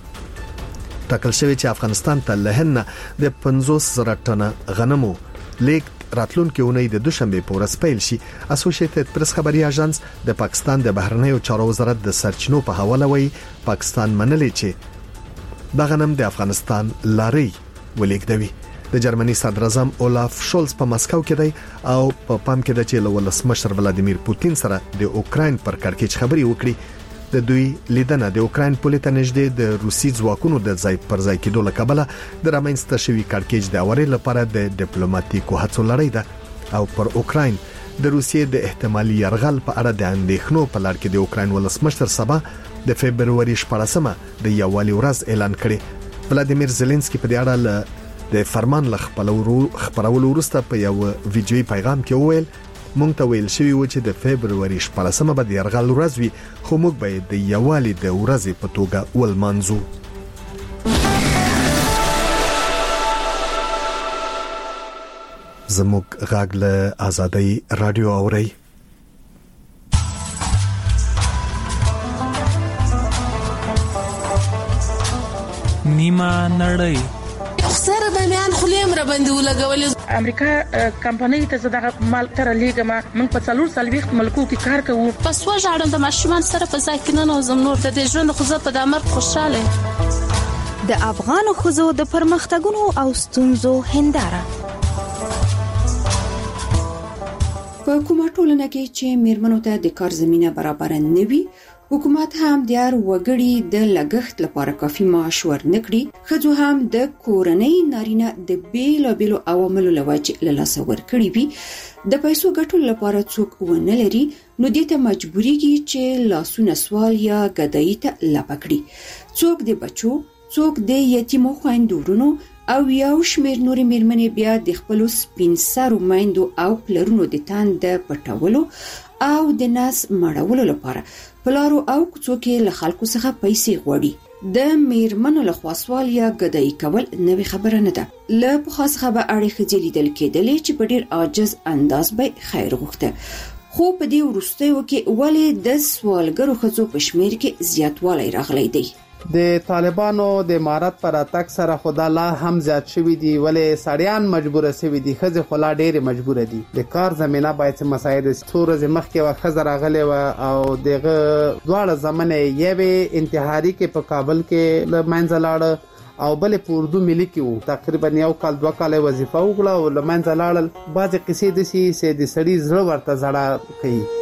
ټاکل شوی چې افغانستان ته لهنه د 50,000 ټنه غنمو لیک راتلونکي اونۍ د دوشنبه په ورځ پیل شي اسوسییټډ پریس خبري اژانس د پاکستان د بهرنیو چارو وزارت د سرچینو په حواله وایي پاکستان منلې چې د غنم د افغانستان لاري ولیکدوي د جرمني صدر اعظم اولاف شولز په مسکو کې دی او په پام کې د چې ولسمشر ولادیمیر پوتین سره د اوکراین پر کړکېچ خبري وکړي د دوی لیدنه د اوکراین پولیټ نږدې د روسي ځواکونو د ځای پر ځای کېدو لکبله د رامنځته شوی کړکېچ د اوري لپاره د ډیپلوماټیکو هڅو لړۍ ده او پر اوکراین د روسیې د احتمالي يرغل په اړه د اندېښنو په لړ کې د اوکراین ولسمشر سبا د فبرवरी 14مه د یووالي ورځ اعلان کړي ولادیمیر زيلنسکي په دې اړه د فرمان ل خبرولو وروسته په یو ویډیوي پیغام کې وویل مونږ ته ویل شوی و چې د فبرवरी 14مه به د يرغل ورځ وي خو موږ به د یووالي د ورځې په توګه ولمانځو زموږ غاګ له آزادۍ رادیو اوري نیمه نړۍ سره د میان خلیم را باندې ولګولې امریکا کمپنۍ ته زړه مال تر لیګما موږ په 4 ملکو کې کار کوو پس وژاړم د ماشومان سره په ځای کې نه نوزم نور د ژوند خو په دمر خوشاله د افغان خوځو د پرمختګونو او ستونزو هنداره په کومه ټولنه کې چې میرمنو ته د کار زمينه برابر نه وي حکومت هم د وګړي د لګښت لپاره کافي معاش ورنکړي خځو هم د کورنۍ نارینه د بیلابیلو عواملو لوجه له لاس ورکړي وي د پیسو ګټلو لپاره څوک ونه لري نو دې ته مجبوريږي چې لاسونه سوال یا ګدایي ته لپکړي څوک د بچو څوک د یتیمو خويندورونو او یو شمیر نورې میرمنې بیا د خپل سپین سرو مایندو او پلرونو د تاند پټولو او د ناس مړولو لپاره پلارو او کوڅو کې له خلکو څخه پیسې غوړي د میرمنو له خواصوال یا ګدای کول نوې خبره نه ده له پخاص خبره اړیکې جلیدل کېدلې چې په ډیر عاجز انداز به خیر غوښته خو په دې ورستیو کې ولې د سوالګرو خځو په شمیر کې زیاتوالی راغلی دی د طالبانو د امارت پر اتاک سره خدا لا هم زیات شوی دی ولې سړیان مجبور شوی دي خځه خلا ډېر مجبور دي د کار زمينه باید مساعد ستورز مخکې وا خزر غلې وا او دغه دواړه زمانه یې انتحاري کې په کابل کې لمنځلاړ او بل په اردو ملي کې وو تقریبا یو کال 2 کال وظیفه وکړه او لمنځلاړ بعض قصې د سي د سړي زړه ورته زړه کوي.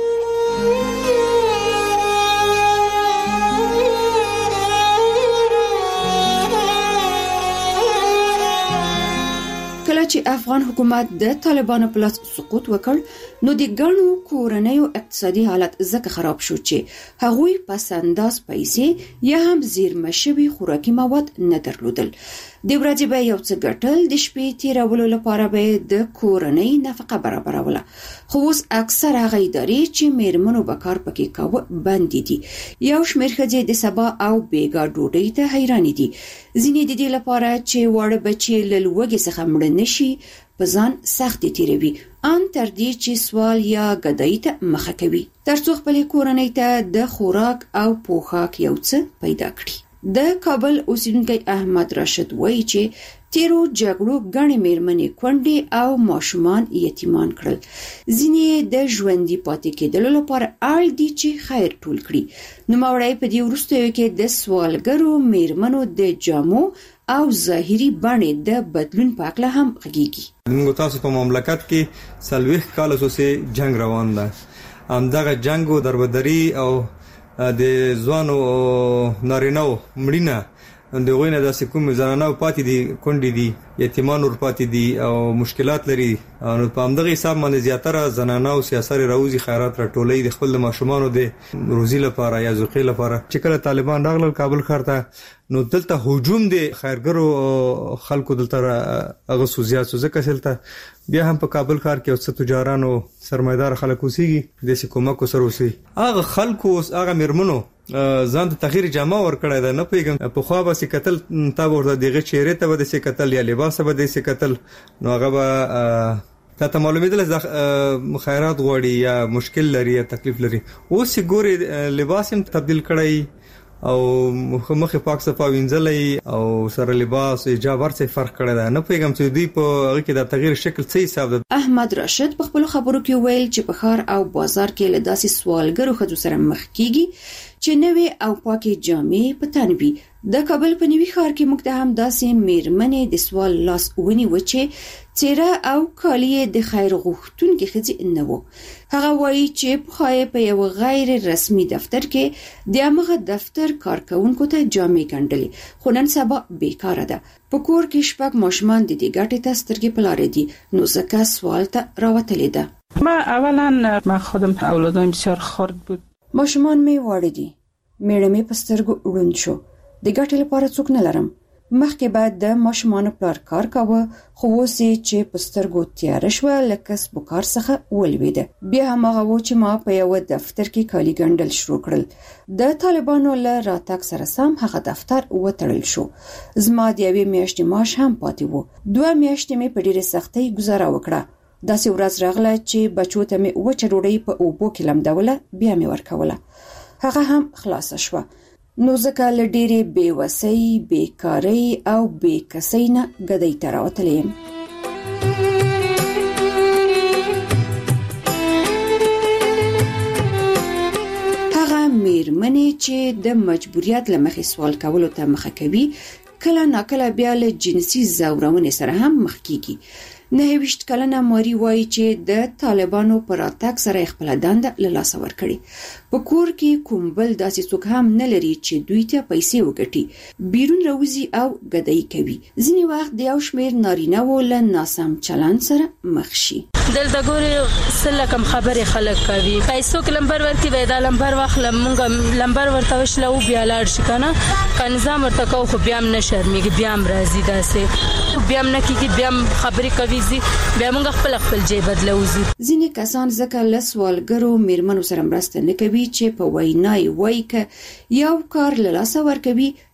کله چې افغان حکومت د طالبانو په لاس سقوط وکړ نو د ګڼو کورنیو اقتصادي حالت زکه خراب شو چې هغوی پس انداز پیسې یا هم زیرمه شوي خوراکي مواد نه درلودل. د ورځې به یو څه ګټل د شپې تیرولو لپاره به د کورنۍ نفقه برابروله خو اوس اکثر هغه ادارې چې میرمنو به کار پکې کاوه بند دي. یو شمېر ښځې د سبا او بیګا ډوډۍ ته حیران دي. ځینې د دې لپاره چې واړه بچي له لوږې څخه مړه نشي په ځان سخت تیروي ان تر دې چې سوال یا ګدای ته مخه کوي ترڅو خپل کورنۍ ته د خوراک او پوښاک یو څه پیدا کړي. د کابل اوسیدونکي احمد راشد وایي چې تیرو جګړو غنې میرمنې کونډې او ماشومان یتیمان کړل. ځینې د ژوندۍ پاتې کېدلو لپاره اړ دي چې خیر ټول کړي. نو ماوړی په دې وروستیو کې د سوالګرو میرمنو د جامو او ظاهري بڼې د بدلون په اړه هم غږیږي. موږ تاسو په مملکت کې سلويخ کال اوسه جنگ روان ده. همدغه جنگ او دربدري او د ځوانو نارینو مړینه د غوینه د کوم زنانو پاتې دي کونډې دي یتیمان ور پاتې دي او مشکلات لري او په همدغه حساب باندې زیاتره زنانو سیاسي راوځي خیرات راټولې د خپل ماشومانو د روزي لپاره یا زوقي لپاره چې کله طالبان راغلل کابل ښار ته نو دلته هجوم دي خیرګرو خلکو دلته هغه سوزیات ځکه سلته بیا هم په کابل ښار کې اوس تجارانو سرمایدار خلک اوسېږي د حکومت سره اوسي هغه خلکو هغه مرمنو ځان ته تغییر جامه ور کړی دا نه پیګم په خو به سې قتل تا ورته دغه چیرې ته به سې قتل یا لباس به سې قتل نو هغه به ته معلومه ده خیرات غوړي یا مشکل لري یا تکلیف لري اوس ګوري لباس هم تبديل کړی او مخه پاک صفا وینځلې او سره لباس حجاب ورڅ فرق کړی دا نه پیغام چې دوی په هغه کې د تغییر شکل څه حساب ده. احمد راشد په خپل خبرو کې ویل چې په ښار او بازار کې له داسې سوالګرو خځو سره مخ کیږي چې نوې او پاکي جامې په تن وي. د کابل په نوي ښار کې موږ ته هم داسې میرمنې د سوال لاس ونیو چې چیرې او کالی د خیر غوښتونکو خځې نه وو. هغه وایي چې په یو غیر رسمي دفتر کې د هغه دفتر کارکونکو ته جامې ګنډلې خو نن سبا بیکاره ده. په کور کې شپږ ماشومان د دې ګټې ته سترګې په لارې دي نو ځکه سوال ته راوتلې ده. ما اولا خودم اولادم بسیار خرد بود. ماشومان می واړه دي میړه می په سترګو ړوند شو د ګټې لپاره څوک نه لرم. مخکې بعد د ماشومان پلار کار کاوه خو اوس چې په سترګو تیار شو لکه سپکار څخه ولويده بیا هم هغه چې ما په یو دفتر کې کالي ګنډل شروع کړل. د طالبانو له راتګ سره سم هغه دفتر وتړل شو. زما د یوې میاشتې معاش هم پاتې وو. 2 میاشتې مې په ډېره سختۍ گزاره وکړه. داسې ورځ راغله چې بچو ته مې وچه ډوډۍ په اوبو کې لمدوله بیا مې ورکوله. هغه هم خلاصه شوه. نو ځکه له ډېرې بېوسۍ بیکارۍ او بېکسۍ نه ګدۍ ته راوتلی یم. هغه میرمنې چې د مجبوریت له مخې سوال کولو ته مخه کوي کله ناکله بیا له جنسي ځورونې سره هم مخ کیږي. 29 کلنه ماري وایي چې د طالبانو پر راتګ سره خپل دنده له لاسه ورکړي. په کور کې کوم بل داسې څوک هم نه لري چې دوی ته پیسې وګټي. بیرون راوځي او ګدای کوي. ځینې وخت د یو شمېر نارینه و له ناسم چلند سره مخ شي. دلته ګوري سله کم خبرې خلک کوي پیسو کې لمبر ورکی وای دا لمبر واخله مونږ لمبر ورته وشله او بیا لاړ شي کنه که نظام ورته کو خو بیا هم نه شرمېږي بیا هم راځي داسې بیا هم نه کېږي بیا هم خبرې کوي ځي بیا مونږ خپل جې بدلوځي. ځینې کسان ځکه له سوالګرو میرمنو سره مرسته نه کوي چې په وینای وایي که یو کار له لاسه ورکوي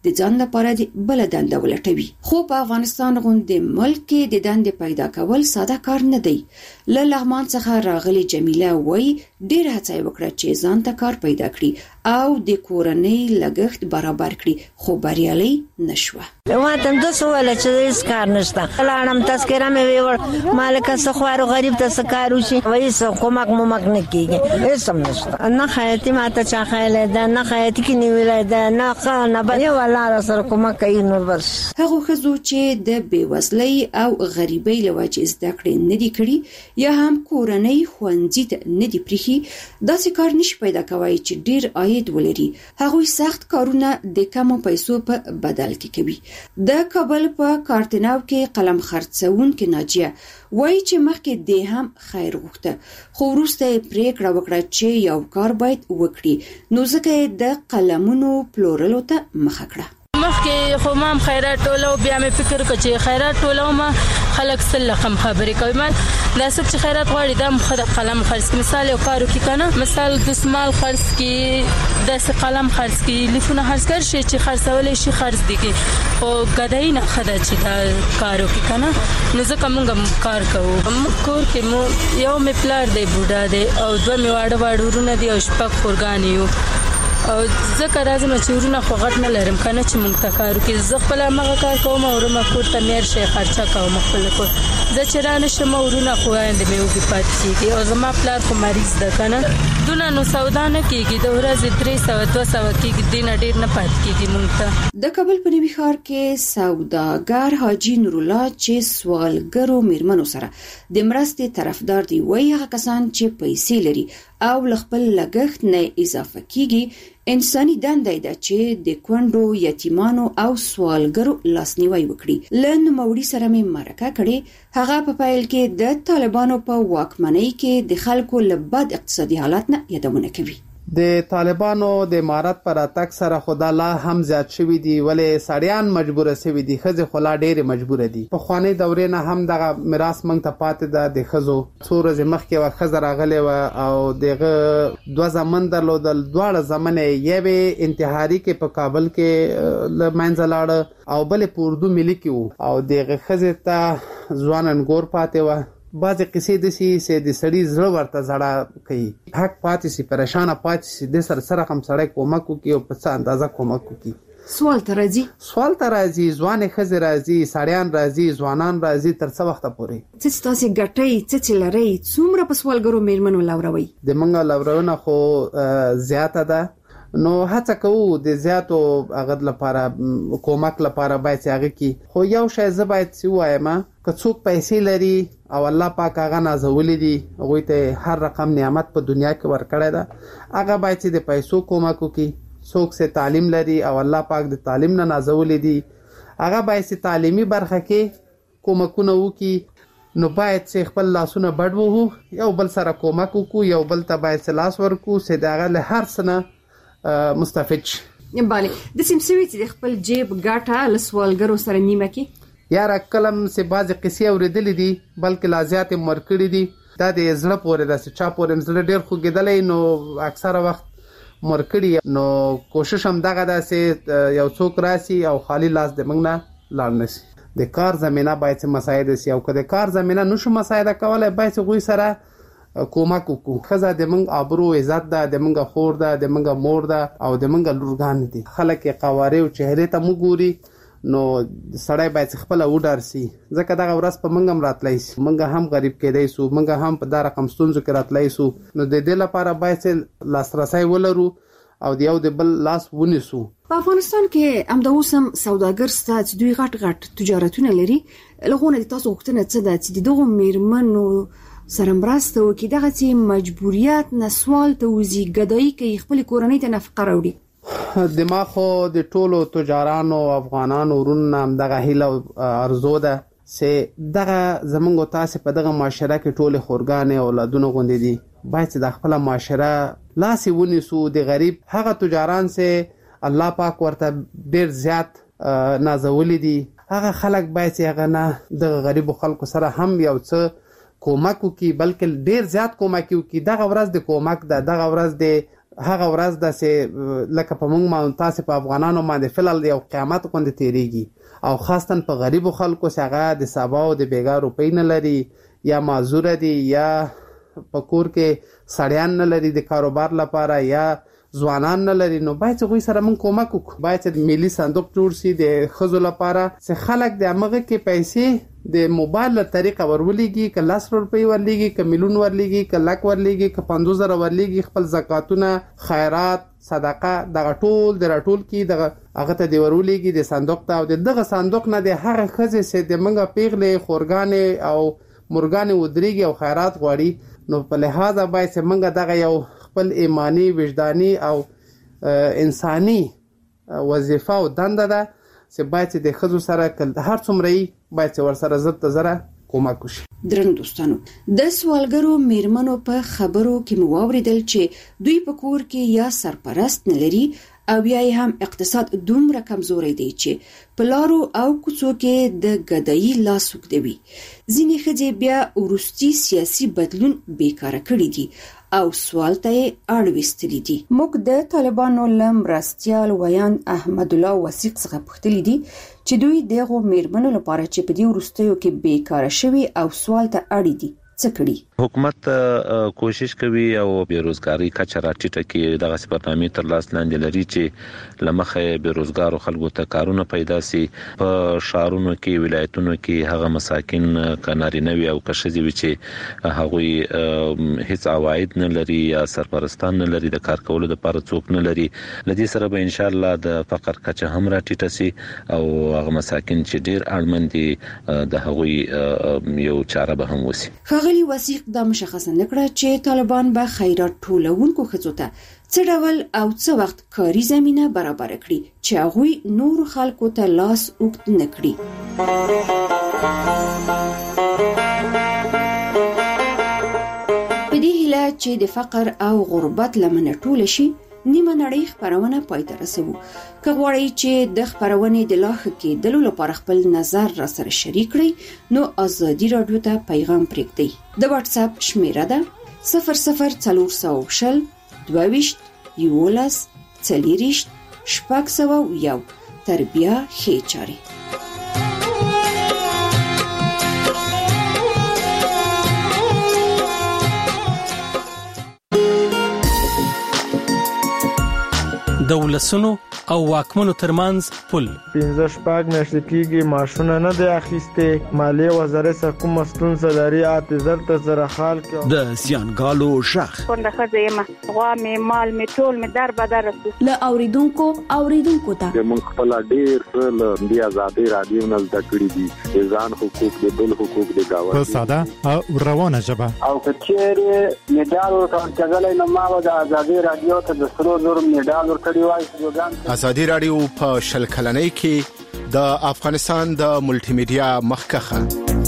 د ځان لپاره د بل دنده ولټوي. خو په افغانستان غوندې ملک کې د دندې پیدا کول ساده کار نه دی. له لغمان څخه راغلي جمیله وایي ډېر هڅه وکړه چې ځان ته کار پیدا کړي او د کورنۍ لګښت برابر کړي، خو بریالي نشوه. واتم دوه سواله چې هیڅ کار نشته. لاړم تذکره مې ویور مالک سخوارو غریب ته سکارو شي وایي سو کومک نه کیږي، هیڅ هم نشته. نه خیاطي ماته چا خیاله ده، نه خیاطي کې نیولای ده، نه خانه به ولا سره کومک کوي. نور بس هغه خزو چې د بیوزلۍ او غریبۍ له وجې زده کړې نه دي کړي یا هم کورنۍ ښوونځي ته نه دي پریښي، داسې کار نشي پیدا کوي چې ډیر عاید ولري. هغوی سخت کارونه د کمو پیسو په بدل کې کوي. د کابل په کارتناو کې قلم خرڅونکې ناجیه وایي چې مخکې دې هم خیر غوښته، خو وروسته یې پریکړه وکړه چې یو کار باید وکړي، نو ځکه یې د قلمونو پلورلو ته مخه کړه. مخکې خو ما خیرات ټولو، بیا مې فکر وکړ چې خیرات ټولو ما خلک سل رقم خبرې کوي. ما دا څوک چې خیرات غواړي دا مخه د قلم خرڅ کړي. مثال یو کارو کې کنه، مثال د سمال خرڅ کړي، د قلم خرڅ کړي، لیفونه خرڅ کړي چې خرڅول شي خرڅ دي کې او ګدای نه خدا چې دا کارو کې کنه. نو ځکه موږ کار کوو. موږ کور کې مو یو مې پلار دی بوډا دی او دوه مې واړه ورونه دي او شپږ خورګان یو او ځکه راځم چې ورونه خو غټ نه لرم کنه چې موږ ته کارو کې. زه خپل هغه کار کوم او ورما کور ته مېر شي خرچه کوم خپل کور. زه چې رانه شم ورونه خو اند مې وګی پات کیږي او زما پلار خو مریض ده کنه. دونه نو سودا نه کیږي، د ورځې 300-200 کیږي، دینه ډیر نه پات کیږي موږ ته. د کابل په نوي ښار کې سوداګر حاجی نور الله چې سوالګرو میرمنو سره د مرستې طرفدار دی، وایي هغه کسان چې پیسې لري او خپل لګښت نه اضافه کیږي انساني دنده ده چې د کونډو، یتیمانو او سوالګرو لاسنیوي وکړي. له نوموړي سره مې مرکه کړې. هغه په پیل کې د طالبانو په واکمنۍ کې د خلکو له بد اقتصادي حالت نه یادونه کوي. د طالبانو د امارت پر اتک سره خدا لا هم زیات شوی دی، ولې سړیان مجبور شوی دي، خزه خلا ډېر مجبور دي. په خواني دورې نه هم دغه میراث مونږ ته پاتې ده. د خزو څوره مخکې ور خزه راغله و او دغه دوه زمن درلودل، دواړه زمنه یوه انتحاري کې په کابل کې لمنځلاړه او بل په اردو ملي کې وو او دغه خزه ته ځوانن ګور پاتې و. بعضی قصې د سي د سړي زړه ورته زړه کوي، حق پاتې سي، پریشان پاتې سي، د سره هم سړی کومک کوي او په څه اندازه کومک کوي. سوال ته راځي ځوان خزه راځي، سړیان راځي، ځوانان راځي، تر څو وخت پورې چې تاسو ګټي چې لري څومره په سوالګرو میرمنو لوروي. د منګه لورونه خو زیاته ده، نو هڅه کوو د زیاتو هغه لپاره کومک لپاره باید هغه کی. خو یو شی زه باید سی وایم، که څوک پیسې لري او الله پاک هغه نازولې دي، هغه ته هر رقم نعمت په دنیا کې ورکړی ده، هغه باید چې د پیسو کومک وکړي. څوک چې تعلیم لري او الله پاک د تعلیم نه نازولې دي، هغه باید چې تعلیمي برخه کې کومکونه وکړي. نو باید چې خپل لاسونه بډ وو، یو بل سره کومک وکړو، یو بل ته باید لاس ورکړو چې دغه له هر څه مستفید شي. بله د سیمسوي چې خپل جیب ګټه لسوالګرو سره نیمه کی یاره کلم سه بعض قصې اوریدلې دي، بلکې لازیات مرکړې دي. دا د زړه پورې د چا پورې زړه ډیر خوګیدلې، نو اکثره وخت مرکړي. نو کوشش هم دغه داسې یو څوک راسي او خالی لاس د موږ نه لاړ نشي. د کار زمينه باید مساعده سي او که د کار زمينه نشو مساعده کولای، باید غوي سره کومک وکړو. خزه د موږ ابرو عزت ده، د موږ خور ده، د موږ مور ده او د موږ لورګان دي. خلک قواره او چهره ته موګوري، نو سړی باید خپل وډار سي، ځکه دغه ورځ په موږ هم راتلای سي، موږ هم غریب کېدای سو، موږ هم په دا رقم ستونزو کې راتلای سو. نو د دې لپاره باید لاسرسي ولرو او د یو د بل لاس ونیسو. په افغانستان کې هم د اوسم سوداګر ستات دوی غټ تجارتونه لري. لغونه د تاسو وختونه څه ده چې دغه میرمنو سره مرسته وکړي، دغه چې مجبوریت نه سوال ته وزي ګدای کوي، خپل کورنۍ ته نفقه راوړي. دماغ خو د ټولو تجارانو افغانانو ورونو هم دغه هیله ارزو ده چې دغه زمونږ تاسو په دغه معاشره کې ټول خورګانې اولادونه غوندې دي، باید چې د خپل معاشره لاس ونیسو. د غریب هغه تجاران چې الله پاک ورته ډیر زیات نازولې دي، هغه خلک باید چې هغه نه د غریب خلکو سره هم یو څه کومک وکړي، بلکې ډیر زیات کومک وکړي. دغه ورځ د کومک ده، دغه ورځ د هغه ورځ داسې لکه په موږ باندې تاسې په افغانانو باندې فلل یو قیامت غوندې تیریږي او خاصتاً په غریبو خلکو چې هغه د سبا او د بیګا روپۍ نه لري یا معذوره دي یا په کور کې سړیان نه لري د کاروبار لپاره یا ځوانان نه لري، نو باید هغوی سره موږ کومک وکړو. باید چې ملي صندوق جوړ شي د ښځو لپاره چې خلک د همغه کې پیسې د موبایل له طریقه ورولېږي، که 10 روپۍ ورلېږي، که میلیون ورلېږي، که لک ورلېږي، که 50,000 ورلېږي، خپل زکاتونه، خیرات، صدقه دغه ټول د راټول کې دغه هغه ته دی ورولېږي د صندوق ته، او دغه صندوق نه د هغه ښځې چې د موږ پیغلې خورګانې او مرګانې ودرېږي او خیرات غواړي، نو په لحاظه باید چې موږ دغه یو خپل ایمانی، وجداني او انساني وظیفه او دنده ده چې باید چې د ښځو سره هر څومره یې باید چې ورسره زر ته زره کومک وشي. درنو دوستانو، د سوالګرو میرمنو په خبرو کې مو واوریدل چې دوی په کور کې یا سرپرست نه لري او یا هم اقتصاد دومره کمزوري دی چې په لارو او کوڅو کې د ګدایي لاس وګدوي. ځینې ښځې بیا وروستي سیاسي بدلون بیکاره کړي دي او سوال ته اړوستلي دي. موږ د طالبانو له مرستیال ویان احمد الله وثیق څخه پوښتلي دي چې دوی دغه میرمنو لپاره چې په دې وروستیو کې بیکاره شوي او سوال ته اړ دي څه کړي. حکومت کوشش کوي او بیروزګاری کچه راټیټه کړي، دغه برنامې تر لاس لاندې لري چې لمخه بیروزګارو خلکو ته کارونه پیدا سي. په شهرونو کې، ولایتونو کې هغه مساکین کناري نوي او کشزي وي چې هغه هیڅ عواید نه لري یا سرپرستان نه لري، د کار کولو لپاره څوک نه لري. لدې سره به ان شاء الله د فقر کچه هم راټیټه سي او هغه مساکین چې ډیر اړمن دي د هغوی یو چاره به هم وسی. ښاغلي وثیق دا مشخصه نکړه چې طالبان به خیرات ټولونکو ښځو ته څه ډول او څه وخت کاري زمينه برابر کړي چې هغوی نور خلکو ته لاس اوږد نه کړي. په دې هیله چې د فقر او غربت لمنه ټول شي، نیمه نړۍ خبرونه پای ته رسوو. که غواړئ چې د خبرونې د لا ښه کېدلو لپاره خپل نظر را سره شریک کړئ، نو ازادي راډیو ته پیغام پرېږدئ. د واتس اپ شمیره ده 00420 22 11 40 601. تر بیا ښې چارې. د ولسونو او واکمنو ترمنځ پل 15 میاشتې کېږي ماشونه نه دی اخیسته. مالیه وزارت کوم ستونزه لري اعتذار ته زره خال کې د زیانګالو شخ څنګه خزیمه غوا می مال می ټول می در بدر ل اوریدونکو ته موږ خپل ډیر څه د آزادي رادیو نه د کړی دي ځان حقوق د بل حقوق د گاوه په ساده او روانه ژبه او کچېره میډال ورکړل کېدل نو ما د آزادي رادیو ته د سرو زور میډال ورکړی وای. آزادي رادیو په شل کلنۍ کې د افغانستان د ملټي میډیا مخکخه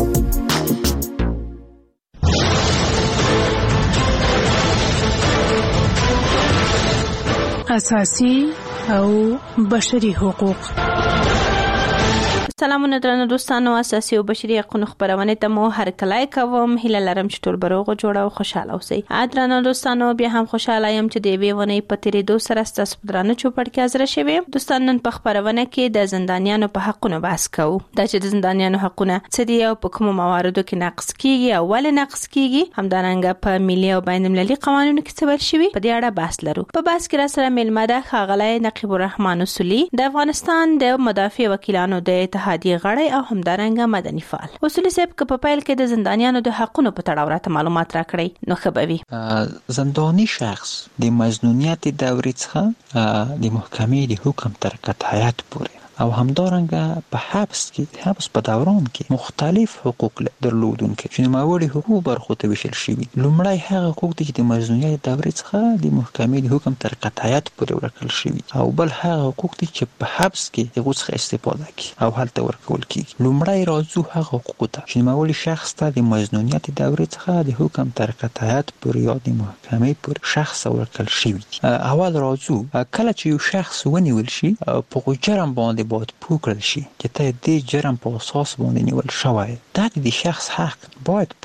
اساسي او بشري حقوق. سلامونه درنو دوستانو، اساسي او بشري حقوقو خبرونه ته مو هر کله کوم. هیله لرم چې ټول بروغ جوړ او خوشاله اوسئ. درنو دوستانو، بیا هم خوشاله یم چې د ویونه په تیرې دوه سره ستاسو درانه چوپړ کې حاضر شوم. دوستانو، نن په خبرونه کې د زندانیانو په حقونو بحث کوو. دا چې د زندانیانو حقونه څه دي او په کوم مواردو کې نقض کیږي او ولې نقض کیږي، همدارنګه په ملي او بین المللي قوانینو کې څه ول شوی، په دې اړه بحث لرو. په بحث کې را سره ملمه ده ښاغلی نقیب الرحمن اصولي، د افغانستان د مدافع وکیلانو د اتحادیه غړی او همدارنګه مدني فعال. اصولي صاحب، که په پیل کې د زندانیانو د حقونو په تړاو راته معلومات راکړئ نو ښه به وي. زندانی شخص د مظنونیت دورې څخه د محکمې د حکم تر قطعیت پورې او همدارنګه په حبس په دوران کې مختلف حقوق درلودونکي چې نوموړي حقوق برخو ته ویشل شوي. لومړی هغه حقوق دي چې د مظنونیت دورې څخه د محکمې د حکم تر قطعیت پورې ورکړل شوي، او بل هغه حقوق دي چې په حبس کې هغه څخه استفاده کوي او هلته ورکول کیږي. لومړی راځو هغه حقوق ته چې نوموړي شخص ته د مظنونیت دورې څخه د حکم تر قطعیت پورې یا د محکمې پورې شخص ورکړل شوي. اول راځو کله چې یو شخص ونیول شي په جرم باندې باید پوکړل شي چې ته دې جرم په اساس باندې نیول شوی، دا د شخص حق باید پوشي.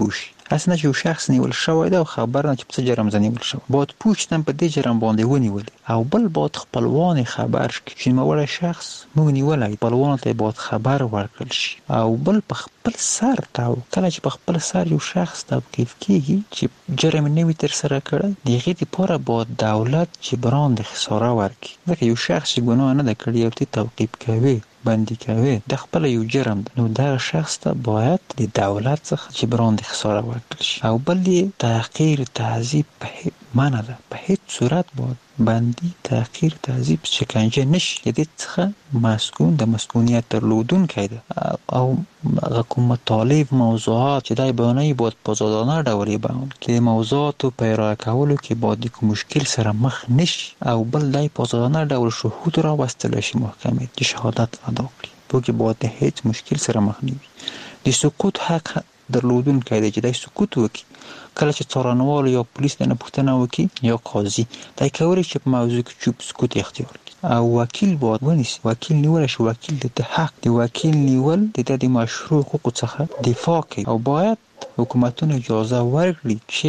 اسنه چې یو شخص نیول شوی دی او خبر نه چې په جرم ځنیول شو باید پوښتنه په دې جرم باندې ونیول او بل باید خپلوان خبر شي چې موږ شخص موږ نیولای خپلوان ته باید خبر ورکړل شي او بل په خپل سر تاو کله چې په خپل سر یو شخص توقیف کیږي چې جرم نوی تر سره کړی دغه لپاره باید دولت جبران د خساره ورکړي ځکه یو شخص چې ګناه نه کړی او ته توقیف کوي بندي کوي د خپل یو جرم نو دا شخص ته باید د دولت څخه جبران د خساره ورکړي او بل تحقیر تعذیب په معنا ده په هیڅ صورت باید بندي تحقیر تعذیب شکنجه نشي د دې څخه مسکون د مسکونیت درلودونکی ده او کوم مطالب موضوعات چې دای بیانوي باید په آزادانه ډول بیان کړي موضوعات په راه کولو کې باید کوم مشکل سره مخ نشي او بل دای په آزادانه ډول شهود را واستل شي محکمې چې شهادت ادا کړي په کې باید هیڅ مشکل سره مخ نه وي د سکوت حق درلودونکی دی چې دای سکوت وکړي کله چې څارنوال یا پولیس نه پوښتنه وکړي یا قاضي دای کولی چې په موضوع کې چوپ سکوت اختیار کړي او وکیل باید ونیسي وکیل نیول شي وکیل د حق دی وکیل نیول د مشروع حقوقو څخه دفاع کوي او باید حکومتونه اجازه ورکړي چې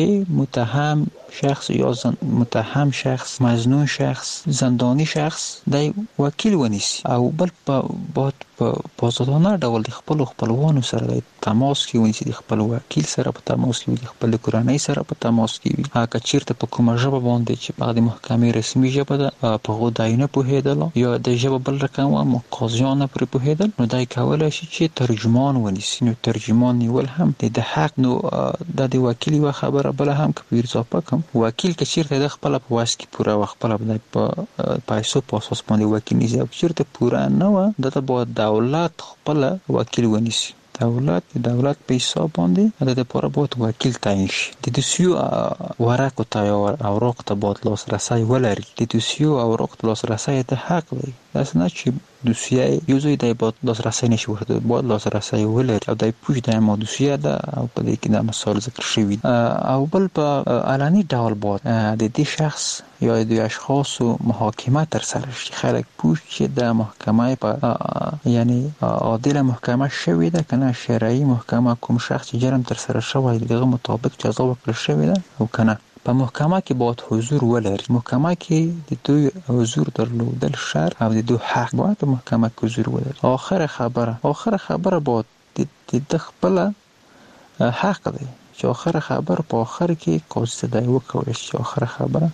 متهم شخص مظنون شخص زندانی شخص د وکیل ونیسي او بل باید په آزادانه ډول د خپلوانو سره تماس کې ونیسي د خپل وکیل سره په تماس کې د خپل کورنۍ سره په تماس کې وي هغه چیرته په کومه ژبه باندې چې په د محکمې رسمي ژبه ده په غوډاینه پوهېدل یا د ژبه بل رقم او قاضیانه پر پوهېدل نو دای کولای شي چې ترجمان ونیسي نو ترجمان نیول هم د حق نو د وکیل یو خبره بل هم کوي اضافه کوم وکیل که چیرته د خپل په واس کې پوره خپل په پیسو په اساس باندې وکیل نیسي او چیرته پوره نه و دته باید دولت خپل وکیل ونیسي دولت په حساب باندې د لپاره باید وکیل تعیین شي د دوسیو ورقو ته اوراق ته باید لاسرسی ولري د دوسیو اوراق ته لاسرسی ته حق دی اسنه چې دوسیه یو ځای دی باید لاسرسی نشي ورته باید لاسرسی ولري او دای پوښ د مو دوسیه ده او په دې کې د مثال ذکر شوی او بل په علني ډول باید د دې شخص یا د اشخاصو محاکمه تر سره شي خلک پوښ چې د محکمه په یعنی عادل محکمه شوی ده کنه شرعي محکمه کوم شخص چې جرم تر سره شوی دغه مطابق جزا ورکړل شوی ده او کنه په محکمه کې باید حضور ولري محکمه کې د دوی حضور درلودل شرط او د دوی حق باید په محکمه کې حضور ولري آخر خبره باید د خپل حق دی چې آخر خبر په آخر کې قاضي ته وکول شي آخر خبره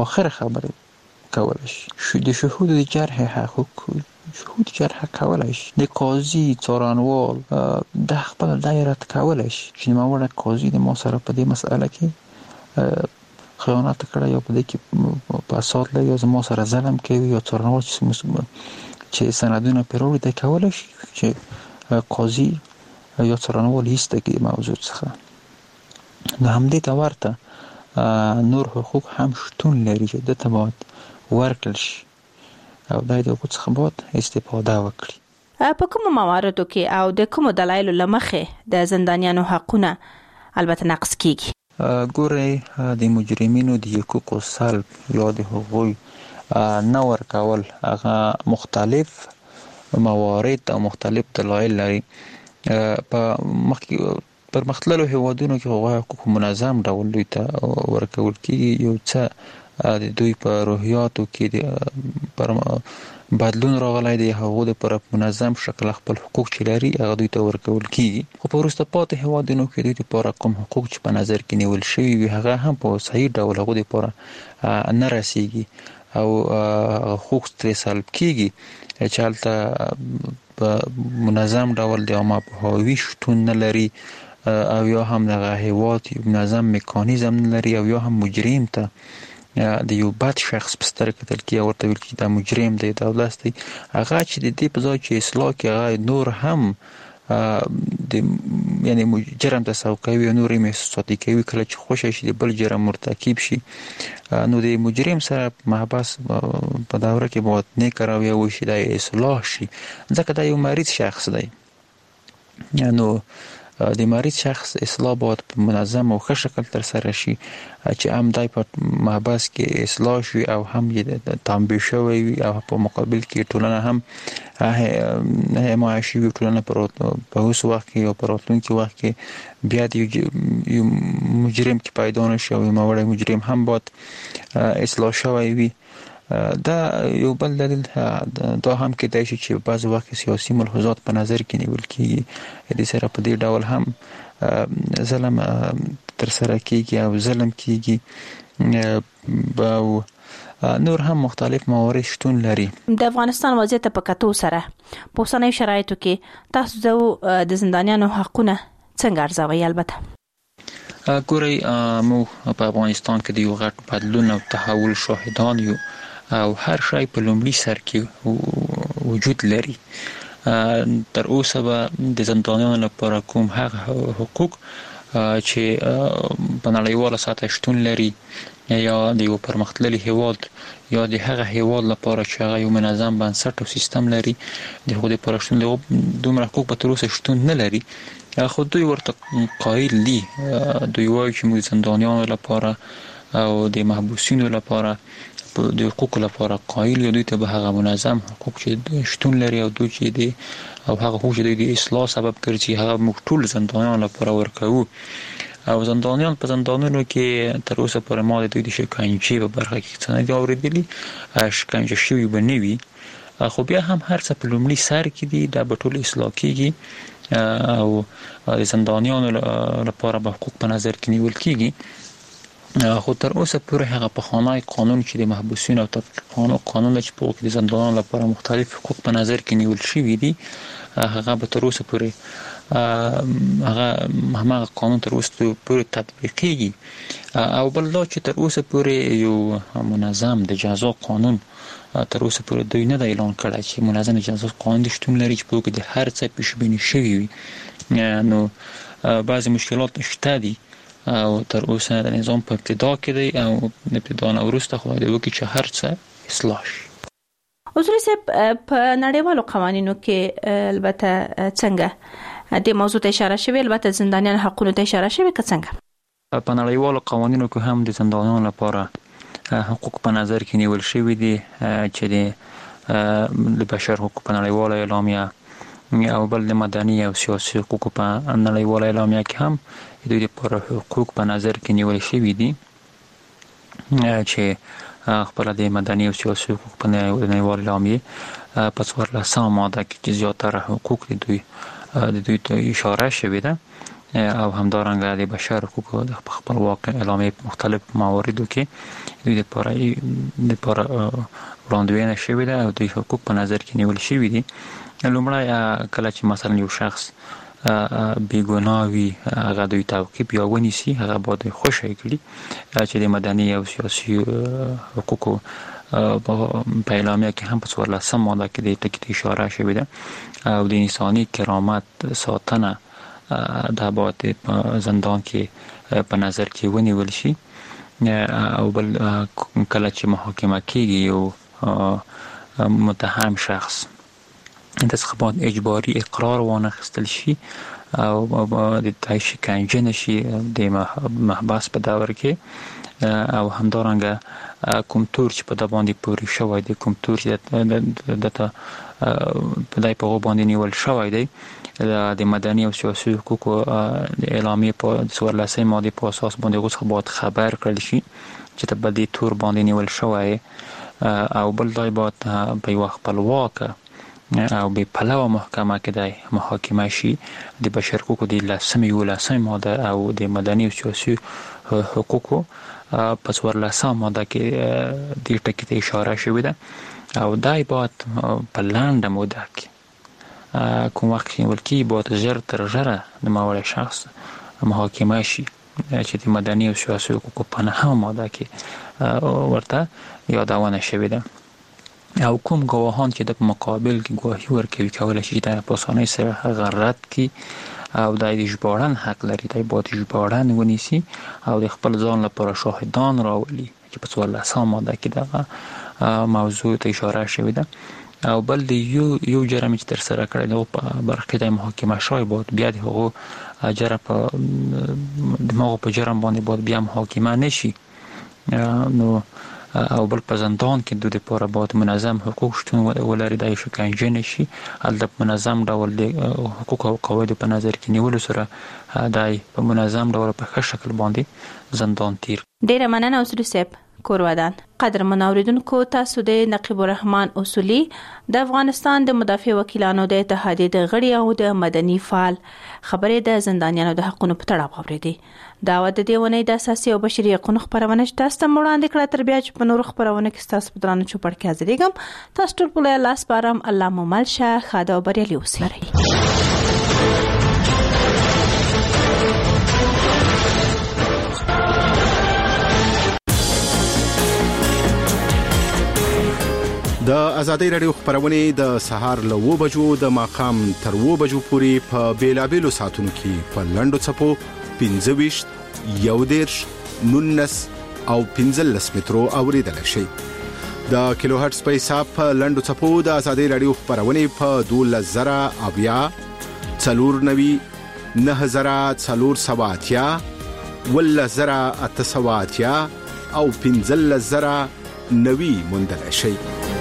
کول شي د شهود د جرح حقوق شهود جرح کولای شي د قاضي څارنوال د خپل دایره کولای شي چې موږ قاضي د ما سره په دې مسأله کې خیانت کړی یا په دې کې په اساس له یا زما سره ظلم کوي یا څارنوال چې سندونه پیروي د کولای شي چې قاضي یا څارنوال هیڅ کې موضوع څخه د همدې ته ورته نور حقوق هم شتون لري چې د تبعات ورکړل شي او د حقوق څخه باید استفاده وکړي په کوم مواردو کې او د کوم دلایلو لمخې د زندانیانو حقونه البته نقض کیږي ګورئ د مجرمینو د حقوقو سلب یا د حقوق نه ورکول هغه مختلف موارد او مختلف دلایل لري پر مختلفو هیوادونو کې حقوق منظم ډول دوی ته ورکول کیږي یو څه د دوی په روحیاتو کې پر بدلون راغلی دی هغه د پر منظم شکل خپل حقوق چې لري هغه دوی ته ورکول کیږي خو په وروسته پاتې هیوادونو کې دوی لپاره کوم حقوق چې په نظر کې نیول شوي وي هغه هم په صحیح ډول هغه لپاره نه رسیږي او حقوق ترې سلب کیږي چې هلته په منظم ډول د عامه پوهاوي شتون نه لري او یا هم دغه هیواد یو منظم میکانیزم نه لري او یا هم مجرم ته د یو بد شخص په سترګه کتل کیږي ورته ویل چې دا مجرم دی دا ولست دی هغه چې د دې په ځای چې اصلاح کې هغه نور هم د یعنی جرم تسوق کوي او نور یې محسوساتي کوي کله چې خوشی شي د بل جرم مرتکب شي نو د مجرم سره محبس په دوره کې باید نه کراوي او شي د اصلاح شي ځکه دا یو مریض شخص دی نو د مریض شخص اصلاح باید په منظم او ښه شکل تر سره شي چې هم دای په محبس کې اصلاح شي او هم یې تنبیه شوی وي او په مقابل کې ټولنه هم حمایه شي ټولنه په اوس وخت کې او په راتلونکي وخت کې بیا د یو مجرم کې پیدا نشي او موړی مجرم هم باید اصلاح شوی وي. دا یو بل دلیل دا هم کېدای شي چې بعض وخت سیاسي ملحوظات په نظر کې نیول کېږي د سره په دې ډول هم ظلم تر سره کېږي او ظلم کېږي او نور هم مختلف موارد شتون لري. د افغانستان وضعیت په کتو سره په اوسنیو شرایطو کې تاسو د زندانیانو حقونه څنګه ارزوئ؟ البته ګورئ موږ په افغانستان کې د یو غټ بدلون او تحول شاهدان یو او هر شی په لومړي سر کې وجود لري. تر اوسه به د زندانیانو لپاره کوم هغه حقوق چې په نړیواله سطح شتون لري یا د یو پرمختللي هیواد یا د هغه هیواد لپاره چې هغه یو منظم بنسټ او سیستم لري د هغوی لپاره شتون دومره حقوق په تر اوسه شتون نه لري. خو دوی ورته قایل دي. دوی وایي چې موږ زندانیانو لپاره او د محبوسینو لپاره د حقوق لپاره قایل یو، دوی ته به هغه منظم حقوق چې شتون لري او دوی چې دي او هغه حقوق چې د اصلاح سبب ګرځي هغه موږ ټول زندانیانو لپاره ورکوو. او زندانیان په زندانونو کې تر اوسه پورې ما د دوی د شکنجې په برخه کې څه نه دي اورېدلي، شکنجه شوي به نه وي. خو بیا هم هر څه په لومړي سر کې دي، دا به ټول اصلاح کېږي او د زندانیانو لپاره به حقوق په نظر کې نیول کېږي. خو تر اوسه پورې هغه پخوانی قانون چې د محبوسینو او تفقیق قانون چې په کې د زندانیانو لپاره مختلف حقوق په نظر کې نیول شوي دي، هغه به تر اوسه پورې هغه قانون تر اوسه پورې تطبیقېږي. او بل دا چې تر اوسه پورې یو منظم د جزا قانون تر اوسه پورې دوی نه دی اعلان کړی چې منظم جزا قانون شتون لري چې په کې د هر څه پیشبیني شوي وي. نو بعضې مشکلات شته دي او تر اوسه د نظام په ابتدا کې دی او د ابتدا نه وروسته خدای دې وکړي چې هر څه اصلاح شي. حضور صاحب په نړیوالو قوانینو کې البته څنګه د موضوع ته اشاره شوی، البته زندانیان حقوقو ته اشاره شوی که څنګه؟ په نړیوالو قوانینو کې هم د زندانیانو لپاره حقوق په نظر کې نیول شوي دي چې د بشر حقوق په نړیواله اعلامیه او بل د مدني او سیاسي حقوق په نړیواله اعلامیه کې هم دوی لپاره حقوق په نظر کې نیول شوي دي چې خپل د مدني او سیاسي حقوق په نړیواله اعلامیه په 14 ماده کې چې زیاتره حقوق د دوی ته اشاره شوې ده او همدارنګه د بشر حقوقو د خپلواک اعلامیه مختلف مواردو کې دوی لپاره وړاندوینه شوې ده او دوی حقوق په نظر کې نیول شوي دي. لومړی کله چې مثلا یو شخص بیګناه وي هغه دوی تعقیب یا ونیسي، هغه باید خوشی کړي چې د مدني او سیاسي حقوقو په اعلامیه کې هم په 14 ماده کې د ټکي اشاره شوې ده او د انساني کرامت ساتنه دا باید په زندان کې په نظر کې ونیول شي. او بل کله چې محاکمه کېږي یو متهم شخص د څخه باید اجباري اقرار وانخیستل شي او د شکنجه نشي د محبس په دور کې او همدارنګه کوم تور چې په د باندې پوري شوی دی، کوم تور چې په دای په باندې نیول شوی دی د مدني او سیاسي حقوقو د اعلامیه په 14 ماده په اساس باندې اوس باید خبر کړل شي چې په دې تور باندې نیول شوی او بل ځای باید په یو خپلواک او به پلوه محکمه کې د محاکمه شي د بشر حقوقو د 11 ماده او د مدني او سیاسي حقوقو په 14 ماده کې د ټکي ته اشاره شوې ده او دای باید په لنډه موده کې کوم وخت نیول کېږي باید ژر تر ژره د موړی شخص محاکمه شي چې د مدني او سیاسي حقوقو په 9 ماده کې ورته یادونه شوې ده او کوم ګواهان چې د مقابل کې ګواهي ورکوي کولی شي چې په اسانۍ سره هغه رد کړي او د ژغورن حق لري، دی باید ژغورن ونیسي او د خپل ځان لپاره شاهدان راولي چې په 14 ماده کې دغه موضوع ته اشاره شوې ده. او بل د یو جرم چې تر سره کړی نو په برخه د محاکمه شوی بود بیا د هغه جرم په دماغ په جرم باندې بود بیا محاکمه نشي نو او بل په زندان کې د لپاره باید منظم حقوق شتون ولري د شکنجه نشي البته منظم ډول د حقوق او قواعد په نظر کې نیول سره دای په منظم ډول په ښه شکل باندې زندان تیر. ډیره مننه اوسري صاحب کورودان. قدر منوریدونکو تاسو د نقیب الرحمن اصولي د افغانستان د مدافع وکیلانو د اتحادیې د غړي او د مدني فعال خبرې د زندانیانو د حقوقو په تړاو اوریدي. داوود د دیونې د اساسي او بشري حقوقو خبرونه تاسو ته وړاندې کړه تر بیا چې په نور خبرونه کې تاسو په درانه چوپړ کې حاضرېږم. تاسو ټول په لاس بارم الله ممل شه خاده او بریالي اوسئ. د ازادي رادیو خبرونه د سهار له 2 بجو د ماخام تر 2 بجو پورې په بیلابېلو ساعتونو کې په لندو چپو 15 19 او 15 مترو اوریدل شي. د کیلو هرتز په حساب په لندو چپو د ازادي رادیو خبرونه په 12000 اویا 490 9470 ولزرا 800 او 15090 مندل شي.